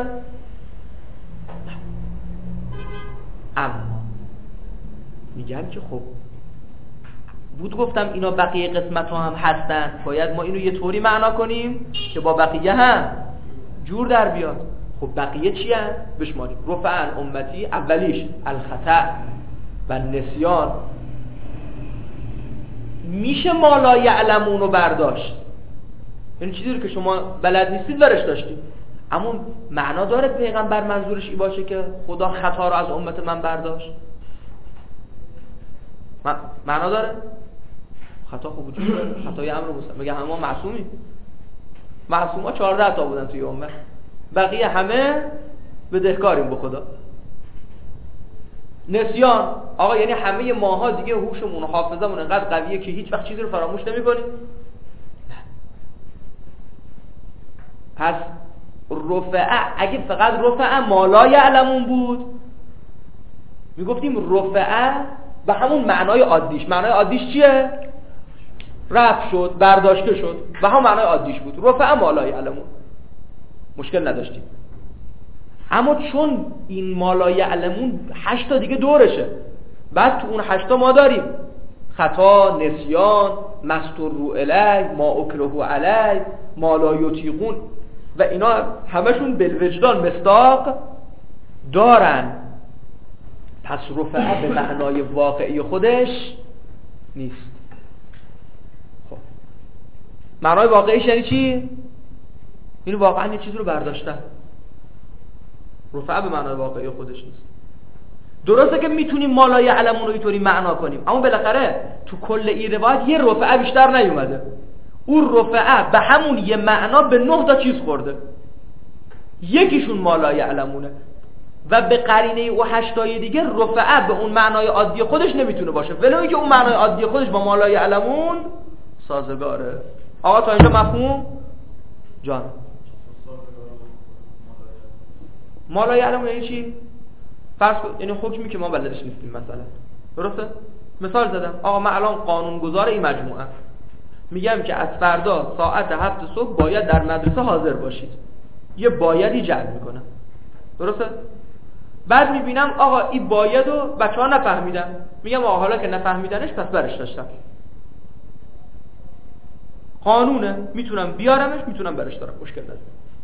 اما میگم که خب بود گفتم اینا بقیه قسمت ها هم هستن، باید ما اینو یه طوری معنا کنیم که با بقیه هم جور در بیاد. خب بقیه چی هم؟ بشماریم. رفع عن امتی اولیش الخطأ و نسیان. میشه ما لا یعلمون رو برداشت، یعنی چیزی رو که شما بلد نیستید برش داشتید، اما معنا داره پیغمبر منظورش این باشه که خدا خطا رو از امت من برداشت؟ معنا داره؟ خطا خوب وجود داره، خطای امر مسلم. میگه همه معصومی. معصوما 14 تا بودن توی امت، بقیه همه بدهکاریم به خدا. نسیان آقا یعنی همه ماها دیگه هوشمون و حافظمون انقدر قویه که هیچ وقت چیزی رو فراموش نمی‌کنیم. پس رفع اگه فقط رفع ما لا یعلمون بود میگفتیم رفعه به همون معنای عادیش. معنای عادیش چیه؟ رفع شد، برداشته شد، و همون معنای عادیش بود. رفعه مالای علمون، مشکل نداشتیم. اما چون این مالای علمون 8 تا دیگه دورشه، بعد تو اون 8 تا ما داریم خطا، نسیان، مستور علی، ما اکره علی، ما لا یطیقون، و اینا همشون بالوجدان مصداق دارن. پس رفعه به معنای واقعی خودش نیست. خب معنای واقعیش یعنی چی؟ این واقعا یه چیزی رو برداشتن. رفعه به معنای واقعی خودش نیست. درسته که میتونیم مالای علمون رو اینطوری معنا کنیم، اما بالاخره تو کل این روایت یه رفعه بیشتر نیومده. اون رفعه به همون یه معنا به 9 تا چیز خورده. یکیشون مالای علمونه و به قرینه او 8 تای دیگه رفعه به اون معنای عادی خودش نمیتونه باشه، ولو اینکه اون معنای عادی خودش با مالای علمون سازگاره. آقا تا اینجا مفهوم؟ جان مالای علمون یعنی چی؟ فرض کن یعنی حکمی که ما بلدش نیستیم مثلا. درسته؟ مثال زدم. آقا من الان قانونگذار این مجموعه، میگم که از فردا ساعت 7 صبح باید در مدرسه حاضر باشید. یه بایدی جعل میکنم. درسته؟ بعد میبینم آقا این باید رو بچه‌ها نفهمیدن، میگم آقا حالا که نفهمیدنش پس برش داشتم. قانونه، میتونم بیارمش، میتونم برش دارم، مشکل نداره.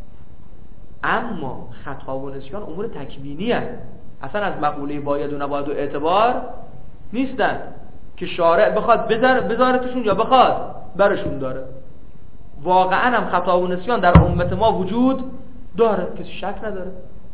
اما خطا و نسیان امور تکوینیه، اصلا از مقوله باید و نباید و اعتبار نیستن که شارع بخواد بذارتشون یا بخواد برشون داره. واقعا هم خطا و نسیان در امت ما وجود داره، کسی شک نداره.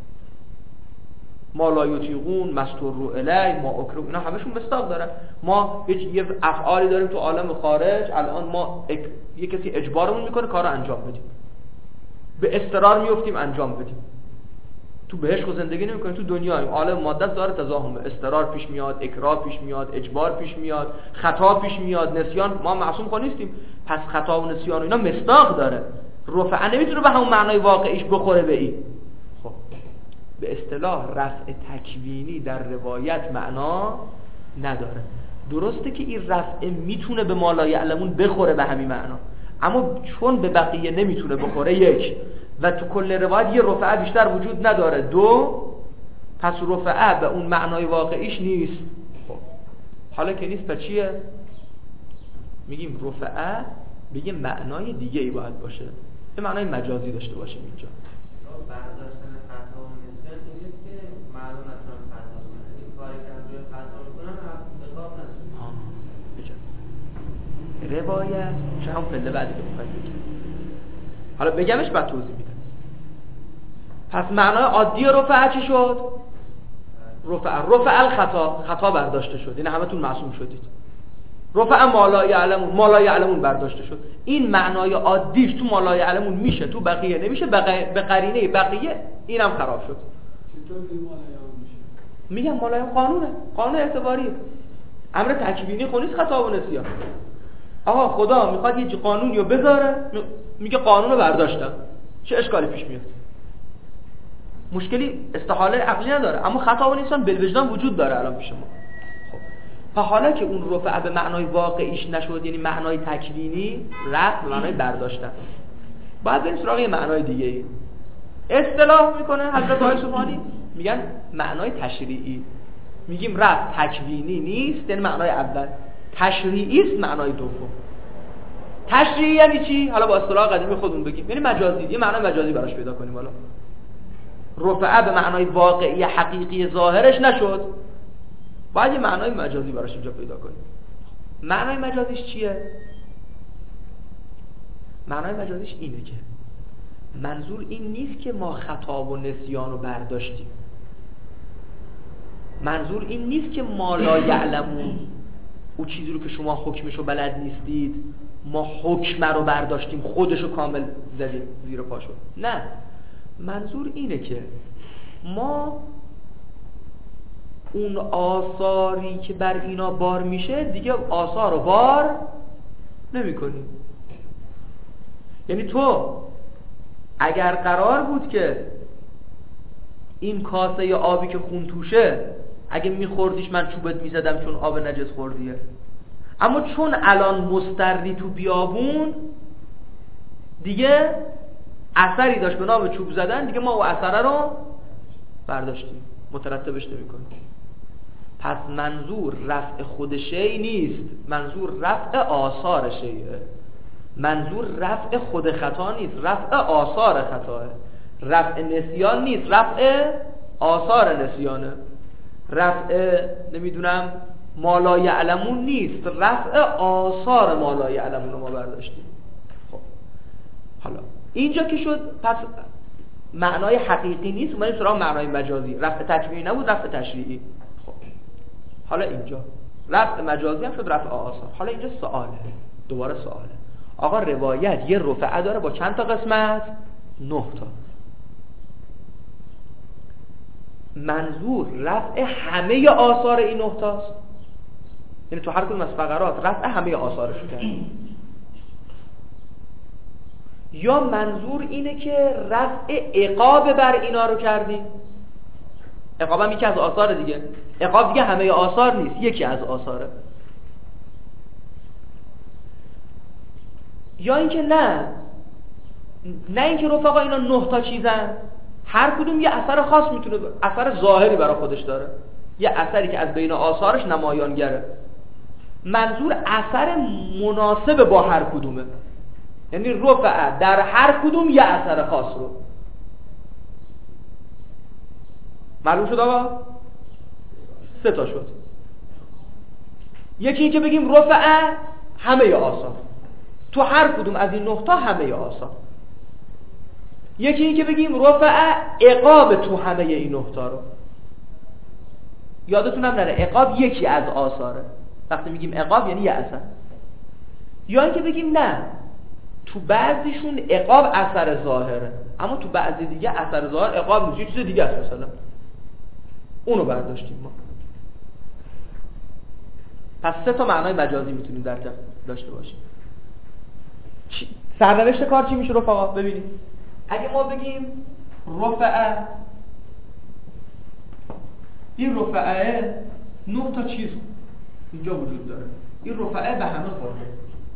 ما لا یطیقون، مستور علی، ما اکره، اینا همشون مصداق داره. ما یه افعالی داریم تو عالم خارج، الان ما یه کسی اجبارمون میکنه کارو انجام بدیم، به اضطرار میافتیم انجام بدیم. تو بهش خود زندگی نمی‌کنیم، تو دنیاییم. عالم ماده داره تزاحم، اضطرار پیش میاد، اکراه پیش میاد، اجبار پیش میاد، خطا پیش میاد، نسیان. ما معصوم خود نیستیم، پس خطا و نسیان و اینا مصداق داره. رفعه نمیتونه به همون معنای واقعیش بخوره به این. خب به اصطلاح رفع تکوینی در روایت معنا نداره. درسته که این رفع میتونه به ما لا یعلمون بخوره به همین معنا، اما چون به بقیه نمیتونه بخوره، یک، و تو کل روایت یه رفعه بیشتر وجود نداره، دو، پس رفعه به اون معنای واقعیش نیست. خب حالا که نیست پس چیه؟ میگیم رفعه به یه معنای دیگه ای باید باشه، یه معنای مجازی داشته باشیم اینجا. برداشتن خطا و نسیان نیست که معلوم نتونم خطا کنم، این کاری که روی خطا میکنم عقاب ندارم. روایت چه هم پله بعدی که میخواید بگیم، حالا بگمش بعد توضیح میدم. پس معنای عادی رفعه چی شد؟ رفع الخطا، خطا برداشته شد، یعنی همتون معصوم شدید. رفع ما لا یعلمون برداشته شد. این معنای عادیش تو ما لا یعلمون میشه، تو بقیه نمیشه، به قرینه بقیه اینم خراب شد. چطور ما لا یعلمون میشه؟ میگم ما لا یعلمون قانونه، قانون اعتباریه، امر تکوینی خود نیست خطا و نسیان. آقا خدا میخواد یه قانونی رو بذاره، میگه قانون رو برداشتم، چه اشکالی پیش میاد؟ مشکلی استحاله عقلی نداره، اما خطا و نسیان بالوجدان وجود داره الان پیش ما. خب حالا که اون رفعه به معنای واقعیش نشد، یعنی معنای تکوینی، رفع به معنای برداشتن، باید بریم سراغ یه معنای دیگه ای. اصطلاح میکنه حضرت آقای سبحانی، میگن معنای تشریعی. میگیم رفع تکوینی نیست، یعنی معنای اول، تشریعی است معنای دوم. تشریعی یعنی چی؟ حالا با اصطلاح قدیمی خودمون بگیم، یعنی مجازی، یه معنای مجازی براش پیدا کنیم. حالا رفعه به معنای واقعی حقیقی ظاهرش نشد، باید یه معنای مجازی براش اینجا پیدا کنیم. معنای مجازیش چیه؟ معنای مجازیش اینه که منظور این نیست که ما خطا و نسیان رو برداشتیم، منظور این نیست که ما لا یعلمون، او چیزی رو که شما حکمشو بلد نیستید، ما حکم رو برداشتیم خودشو کامل زدیم زیر پاشو. نه، منظور اینه که ما اون آثاری که بر اینا بار میشه دیگه آثار رو بار نمی کنیم. یعنی تو اگر قرار بود که این کاسه آبی که خون توشه اگه میخوردیش من چوبت میزدم چون آب نجس خوردیه. اما چون الان مستری تو بیابون دیگه اثری داشت به نام چوب زدن، دیگه ما اون اثره رو برداشتیم، مترتبش نمی‌کنیم. پس منظور رفع خود شی نیست، منظور رفع آثار شیه. منظور رفع خود خطا نیست، رفع آثار خطاه. رفع نسیان نیست، رفع آثار نسیانه. رفع نمیدونم ما لا یعلمون نیست، رفع آثار ما لا یعلمون رو ما برداشتیم. خب حالا اینجا که شد پس معنای حقیقی نیست، اومدیم سراغ معنای مجازی. رفع تشریعی نبود، رفع تشریعی. خب حالا اینجا رفع مجازی هم شد رفع آثار. حالا اینجا سواله، دوباره سواله. آقا روایت یه رفعه داره با چند تا قسمت؟ 9 تا. منظور رفع همه آثار این 9 تاست، یعنی تو هر کدوم از فقرات رفع همه آثارش رو کردیم، یا منظور اینه که رفع عقاب بر اینا رو کردیم؟ عقاب هم یکی از آثار دیگه، عقاب دیگه همه آثار نیست، یکی از آثاره. یا اینکه نه اینکه رفقا اینا 9 تا چیزن، هر کدوم یه اثر خاص میتونه، اثر ظاهری برای خودش داره، یه اثری که از بین آثارش نمایانگره. منظور اثر مناسب با هر کدومه، یعنی رفع در هر کدوم یه اثر خاص رو. معلوم شد آقا؟ 3 تا شد. یکی این که بگیم رفع همه آثار، تو هر کدوم از این 9 تا همه آثار. یکی این که بگیم رفع عقاب تو همه این 9 تا رو. یادتونم نره عقاب یکی از آثاره، وقتی میگیم عقاب یعنی یه اثر. یا این که بگیم نه تو بعضیشون عقاب اثر ظاهره، اما تو بعضی دیگه اثر ظاهر عقاب نیست، یه چیز دیگه است، مثلا اونو برداشتیم ما. پس 3 تا معنای مجازی میتونیم در داشته باشیم. سرنوشت کار چی میشه رفقا؟ ببینید اگه ما بگیم رفعه، این رفعه 9 تا چیز اینجا وجود داره، این رفعه به همه خورده.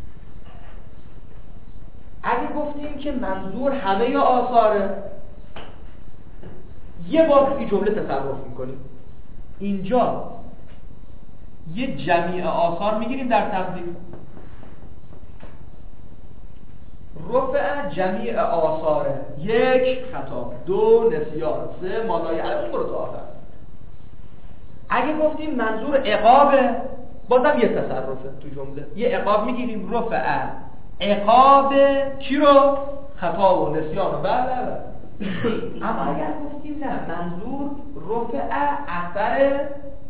اگه گفتیم که منظور همه آثاره، یه بار این جمله تصرف میکنیم. اینجا یه جمیع آثار میگیریم در تقدیر، رفع جمیع آثاره، 1 خطا، 2 نسیان، 3 ما لا یعلمون، برو تا آخر. اگه گفتیم منظور عقابه، بازم یه تصرفه تو جمله، یه عقاب میگیریم، رفع عقاب چی رو؟ خطا و نسیان و بله. اما اگر گفتیم نه منظور رفع اثر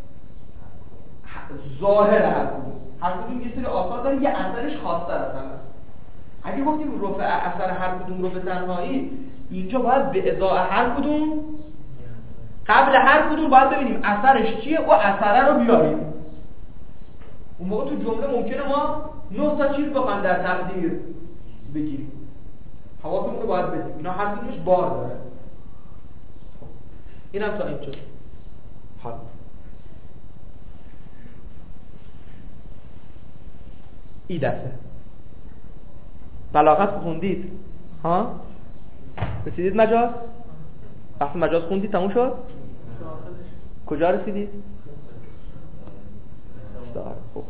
ظاهر هر کدوم یه سری آثار داره، یه اثرش خاص‌تر از همه. اگه گفتیم رفع اثر هر کدوم رفع تنهایی، اینجا باید به ازای هر کدوم، قبل هر کدوم باید ببینیم اثرش چیه و اثره رو بیاریم. اون موقع تو جمله ممکنه ما 9 تا چیز بخوایم در تقدیر بگیریم. حواسمون رو باید بدیم اینا هر کدومش بار داره. اینم تا اینجا. حالا این دفعه بلاغت خوندید ها؟ رسیدید مجاز؟ وقتی مجاز خوندید تموم شد؟ کجا رسیدید؟ خوب.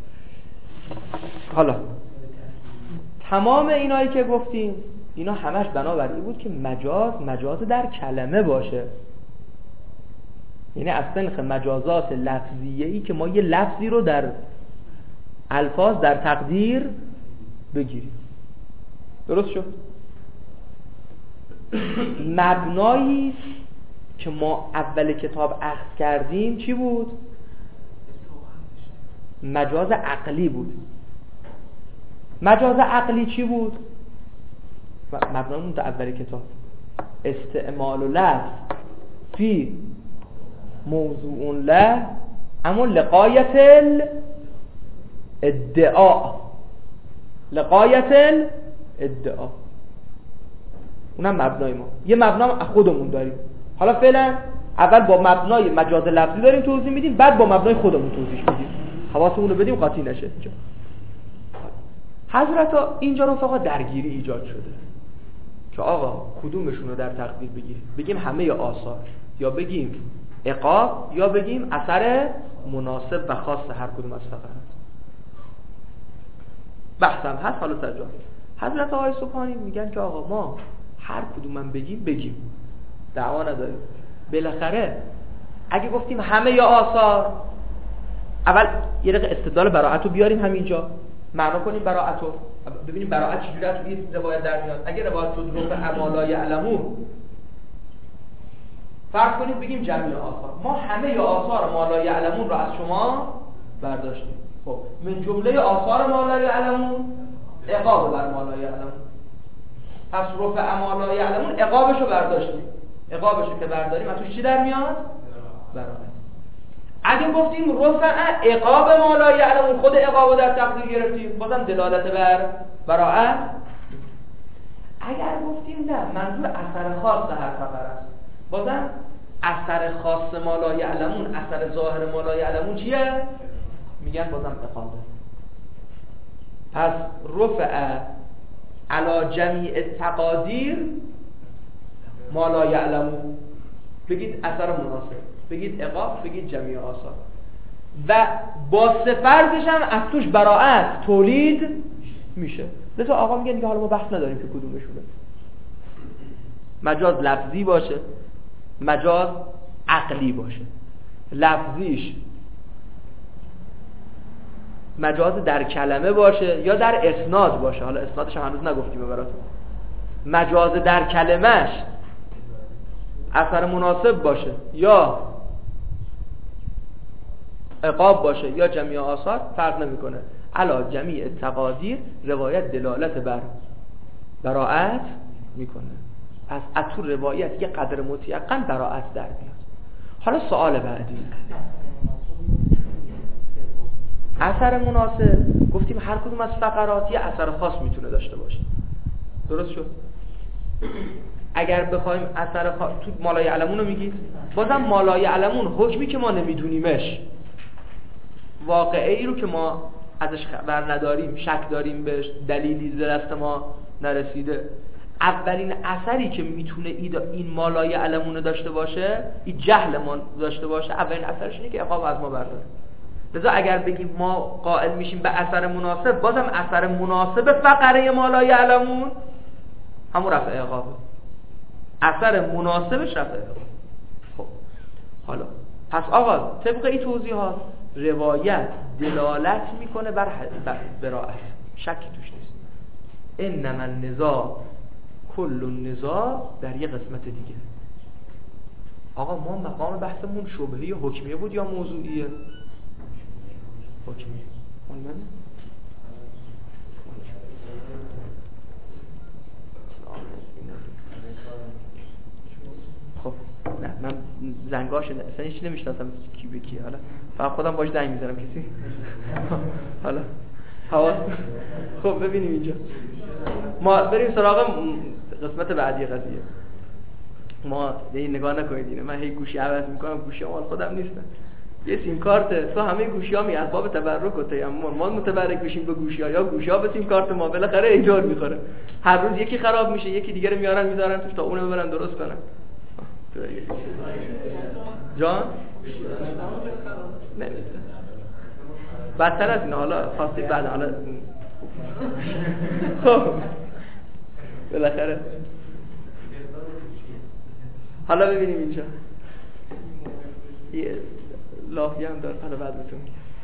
حالا تمام اینایی که گفتیم اینا همش بنابراین بود که مجاز در کلمه باشه، یعنی از سنخ مجازات لفظیه‌ای که ما یه لفظی رو در الفاظ در تقدیر بگیریم. درست شد؟ مبنایی که ما اول کتاب اخذ کردیم چی بود؟ مجاز عقلی بود. مجاز عقلی چی بود؟ مبنامون در اول کتاب استعمال لفظ فی موضوع له اما لقایت الادعاء، لقایت الادعاء، اونم مبنای ما. یه مبنا خودمون داریم. حالا فعلا اول با مبنای مجاز لفظی داریم توضیح میدیم، بعد با مبنای خودمون توضیح میدیم. حواسمون رو بدیم قاطی نشه اینجا. حضرت اینجا رفقا درگیری ایجاد شده که آقا کدومشون رو در تقدیر بگیریم؟ بگیم همه آثار، یا بگیم عقاب، یا بگیم اثر مناسب و خاص هر کدوم از فقرات. بحثم هست حالا سرجا. حضرت آقای سبحانی میگن که آقا ما هر کدوم بگیم دعوا نداریم. بالاخره اگه گفتیم همه یا آثار، اول یه دقیقه استدلال براءت رو بیاریم همینجا، معنا کنیم براءت رو، ببینیم براءت چجوری از این روایت در میاد. اگه روایت شد رفع اما یعلمون، فرض کنید بگیم جمعی آثار، ما همه آثار ما لا یعلمون رو از شما برداشتیم. خب من جمله آثار ما لا یعلمون عقاب بر ما لا یعلمون، پس رفع اما لا یعلمون عقابشو برداشتیم. عقابشو که برداریم از توش چی در میاد؟ براءت. اگه گفتیم رفع عقاب ما لا یعلمون، خود عقابو در تقدیر گرفتیم، بازم دلالت بر براءت. اگر گفتیم نه منظور اثر خاص هر فقره است، بازم اثر خاص ما لا یعلمون، اثر ظاهر ما لا یعلمون چیه؟ میگن بازم عقابه. پس رفع علی جمیع التقادیر ما لا یعلمون، بگید اثر مناسب، بگید عقاب، بگید جمیع آثار، و با سفرزش هم از توش براءت تولید میشه. لذا آقا میگن دیگه حالا ما بحث نداریم که کدومشونه، مجاز لفظی باشه، مجاز عقلی باشه. لفظیش مجاز در کلمه باشه یا در اسناد باشه، حالا اسنادش هم هنوز نگفتیم براتون. مجاز در کلمهش اثر مناسب باشه یا عقاب باشه یا جمیع آثار فرق نمیکنه. علا جمیع تقادیر روایت دلالت بر براءت میکنه. پس از تو روایت یه قدر متیقن براءت در میاد. حالا سوال بعدی، اثر مناسب گفتیم هر کدوم از فقرات یه اثر خاص میتونه داشته باشه، درست شد؟ اگر بخوایم اثر خاص تو مالای علمون رو میگید، بازم مالای علمون حکمی که ما نمیدونیمش، واقعی رو که ما ازش خبر نداریم، شک داریم بهش، دلیلی ز دست ما نرسیده، اولین اثری که میتونه این مالای علمون رو داشته باشه، این جهل ما داشته باشه، اولین اثرش اینه که عقاب از ما برداره. لذا اگر بگیم ما قائل میشیم به اثر مناسب، بازم اثر مناسب فقره مالای علمون همون رفع عقابه، اثر مناسبش رفع عقاب. خب حالا پس آقا طبق این توضیحات روایت دلالت میکنه بر براءت، شکی توش نیست. انما النزاع کل النزاع در یه قسمت دیگه. آقا ما مقام بحثمون شبهه حکمیه بود یا موضوعیه؟ حکمیه. خب نه من زنگاش اصلا هیچ نمیشناسم کی به کی، حالا فقط خودم باش زنگ میزنم کسی حالا حواس. خب ببینیم اینجا ما بریم سراغ قسمت بعدی قضیه. ما این نگاه نکنید اینه من هی گوشی عوض میکنم، گوشی مال خودم نیستن، یه سیم کارت تو همه گوشی‌ها می اسباب تبرک و تیمم، ما متبرک میشیم به گوشی‌ها یا گوشی‌ها به سیم کارت ما، بالاخره ایجاد میخوره. هر روز یکی خراب میشه، یکی دیگه رو میارن میذارن توش تا اونو ببرن درست کنن. جان نمیدونم بدتر از این، حالا خواستید بعد حالا خب بالاخره حالا ببینیم اینجا یه لاهی هم داره، حالا بعد بهتون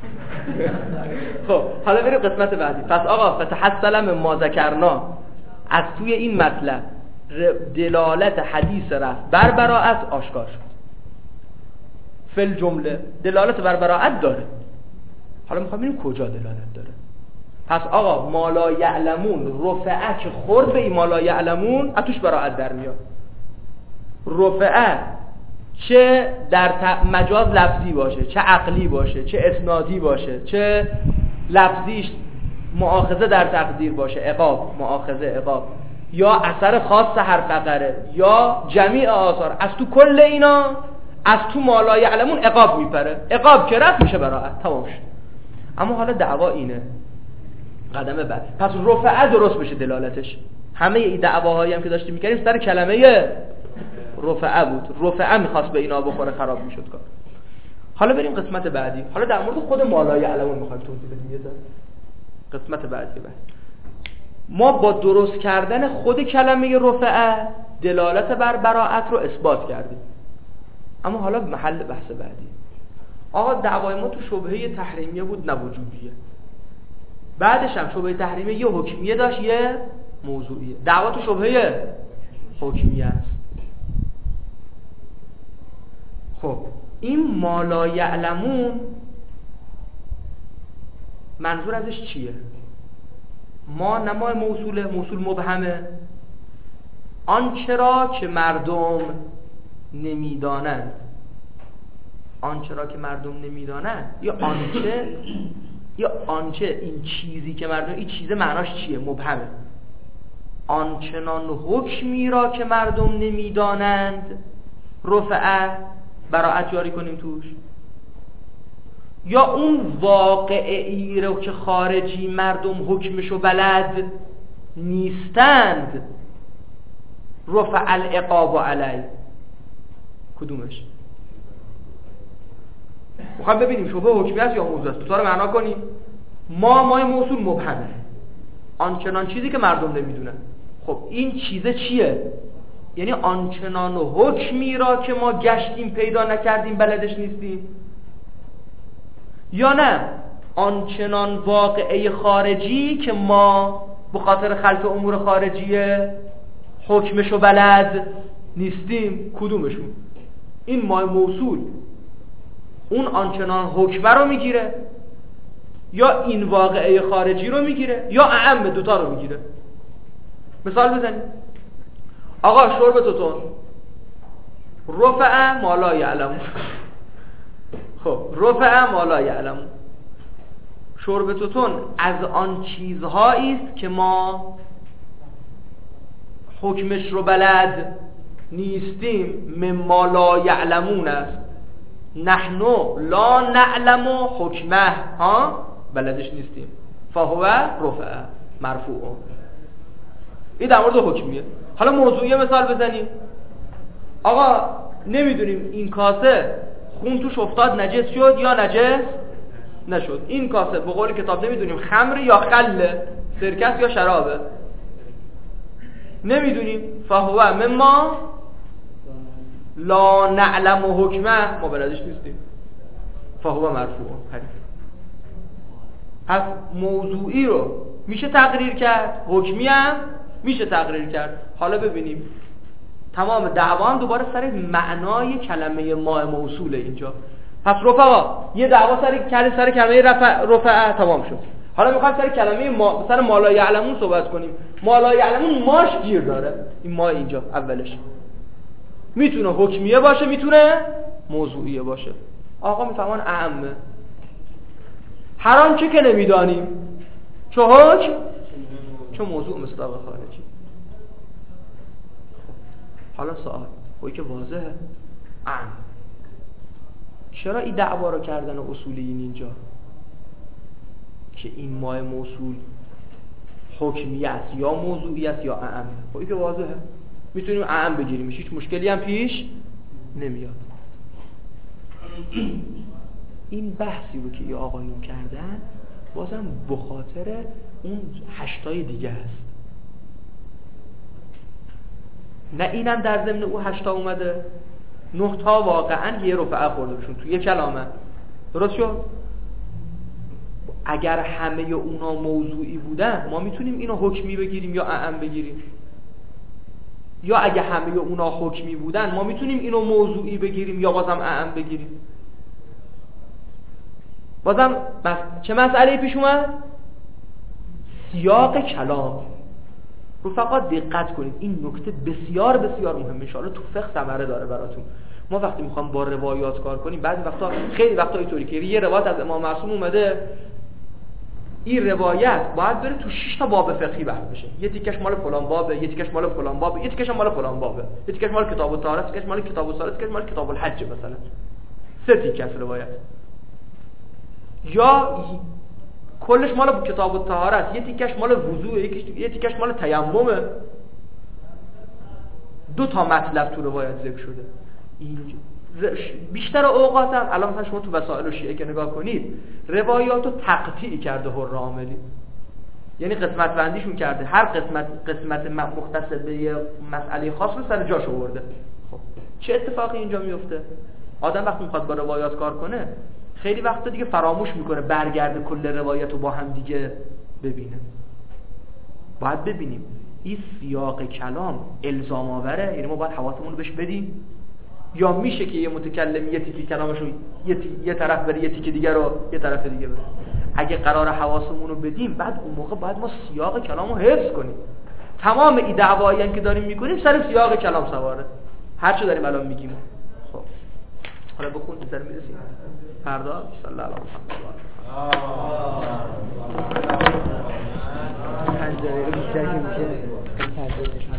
خب حالا بریم قسمت بعدی. پس آقا فتحصل من ما ذکرنا، از توی این مطلب دلالت حدیث رفت بر براءت آشکار شد. فل جمله دلالت بر براءت داره، حالا میخوام ببینیم کجا دلالت داره. پس آقا ما لا یعلمون رفعه که خورد به این ما لا یعلمون اتوش براءت در میاد. رفعه چه در مجاز لفظی باشه، چه عقلی باشه، چه اسنادی باشه، چه لفظیش مؤاخذه در تقدیر باشه، عقاب، مؤاخذه، عقاب، یا اثر خاص هر فقره یا جمیع آثار، از تو کل اینا از تو مالای علمون عقاب میپره، عقاب که رفت میشه براءت، تمام شد. اما حالا دعوا اینه، قدم بعد پس رفعه درست بشه دلالتش. همه این دعواهایی هم که داشتیم میکردیم سر کلمه رفعه بود، رفعه میخواست به اینا بخوره، خراب میشد کار. حالا بریم قسمت بعدی. حالا در مورد خود مالای علمون میخوایم توضیح بدیم یه ذره. قسمت بعدی ما با درست کردن خود کلمه رفعه دلالت بر براءت رو اثبات کردیم. اما حالا محل بحث بعدی، آقا دعوای ما تو شبهه تحریمیه بود، نه وجوبیه. بعدش هم شبهه تحریمیه یه حکمیه داشت، یه موضوعیه. دعوا تو شبهه حکمیه است. خب این ما لا یعلمون منظور ازش چیه؟ ما نمای موصوله، موصول مبهمه. آنچه را که مردم نمیدانند، آنچه را که مردم نمیدانند، یا آنچه این چیزی که مردم، این چیز معناش چیه؟ مبهمه. آنچنان حکمی را که مردم نمیدانند رفعه براءت جاری کنیم توش، یا اون واقعی رو که خارجی مردم حکمشو بلد نیستند رفع العقاب علی، کدومش؟ میخوام ببینیم شبهه حکمی است یا موضوع است. تو رو معنا کنیم. ما موصول مبهمه، آنچنان چیزی که مردم نمیدونن. خب این چیزه چیه؟ یعنی آنچنان حکمی را که ما گشتیم پیدا نکردیم بلدش نیستیم، یا نه آنچنان واقعه خارجی که ما به خاطر خلط امور خارجیه حکمشو بلد نیستیم. کدومشون؟ این ما موصول اون آنچنان حکمه رو میگیره، یا این واقعه خارجی رو میگیره، یا اعم دوتا رو میگیره. مثال بزنیم. آقا شربتتون رفع ما لا یعلمون. خب رفع ما لا یعلمون، شربتتون از آن چیزهایی است که ما حکمش رو بلد نیستیم. مما لا یعلمون است. نحن لا نعلم حکمه، بلدش نیستیم. فهو رفع مرفوع. این در مورد حکمیه. حالا موضوعیه مثال بزنیم. آقا نمیدونیم این کاسه خون توش افتاد نجس شد یا نجس نشد. این کاسه به قول کتاب نمیدونیم خمر یا خله، سرکه یا شرابه، نمیدونیم. فهو مما لا نعلم حکمه، ما بلدش نیستیم. فهو مرفوع. پس موضوعی رو میشه تقریر کرد، حکمی هم میشه تقریر کرد. حالا ببینیم تمام دعوا هم دوباره سر معنای کلمه ما موصوله اینجا. پس رفعا یه دعوا سر کلمه رفعه تمام شد. حالا میخوایم سر ما لا یعلمون صحبت کنیم. ما لا یعلمون ماش گیر داره. این ما اینجا اولش میتونه حکمیه باشه، میتونه موضوعیه باشه. آقا میفهمان اعمه. حرام چه که نمیدانیم، چه حکم چه موضوع مصداق خارجی. حالا سوال خب که واضحه، عام چرا این دعوا رو کردن اصولیین اینجا که این ما موصول حکمی است یا موضوعی است یا اعم؟ خب که واضحه، میتونیم اعم بگیریم، هیچ مشکلی هم پیش نمیاد. این بحثی رو که این آقایون کردن بازم بخاطر اون 8 دیگه هست. نه اینم در ضمن اون 8 اومده، 9 واقعا یه رفعه خورده بشون تو یه کلامه. درست شد؟ اگر همه اونا موضوعی بودن ما میتونیم اینو حکمی بگیریم یا اعم بگیریم، یا اگه همه اونا حکمی بودن ما میتونیم اینو موضوعی بگیریم یا بازم اعم بگیریم. بازم چه مسئله پیش اومد؟ سیاق کلام. رفقا دقت کنید، این نکته بسیار بسیار مهمه، ان شاءالله تو فقه ثمره داره براتون. ما وقتی میخوام با روایات کار کنیم بعضی وقتا خیلی وقتا اینطوری که یه روایت از امام معصوم اومده این روایت باید بره تو 6 تا باب فقهی بحث بشه. یه تیکش مال فلان بابه، یه تیکش مال فلان بابه، یه تیکش مال فلان بابه، یه تیکش مال کتاب الطهارت، یه تیکش مال کتاب الصلات، یه تیکش مال کتاب الحج مثلا. 3 تیکه از روایت. یا کلش مال کتاب الطهارت، یه تیکش مال وضوء، یه تیکش مال تیممه. 2 تا مطلب تو روایت ذکر شده. این بیشتر اوقات هم الان مثلا شما تو وسائل شیعه که نگاه کنید روایاتو تقطیع کرده حراملی، یعنی قسمت بندیشون کرده، هر قسمت مختص به یه مسئله خاص رو سر جاش آورده. خب چه اتفاقی اینجا میفته؟ آدم وقتی میخواد با روایات کار کنه خیلی وقتا دیگه فراموش میکنه برگرده کل روایت رو با هم دیگه ببینه. باید ببینیم این سیاق کلام الزام آوره، یعنی ما باید حواسمون رو بهش بدیم، یا میشه که یه متکلم یه تیکی کلامشو یه طرف بره یه تیکی دیگه رو یه طرف دیگه بره. اگه قرار حواسمون رو بدیم بعد اون موقع باید ما سیاق کلامو حفظ کنیم. تمام این دعوایی هم که داریم میکنیم سر سیاق کلام سواره، هر چه داریم الان میگیم. خب حالا بخون سر میرسیم فردا صلی الله علیه و سلم. پنجره بیشتر که میشه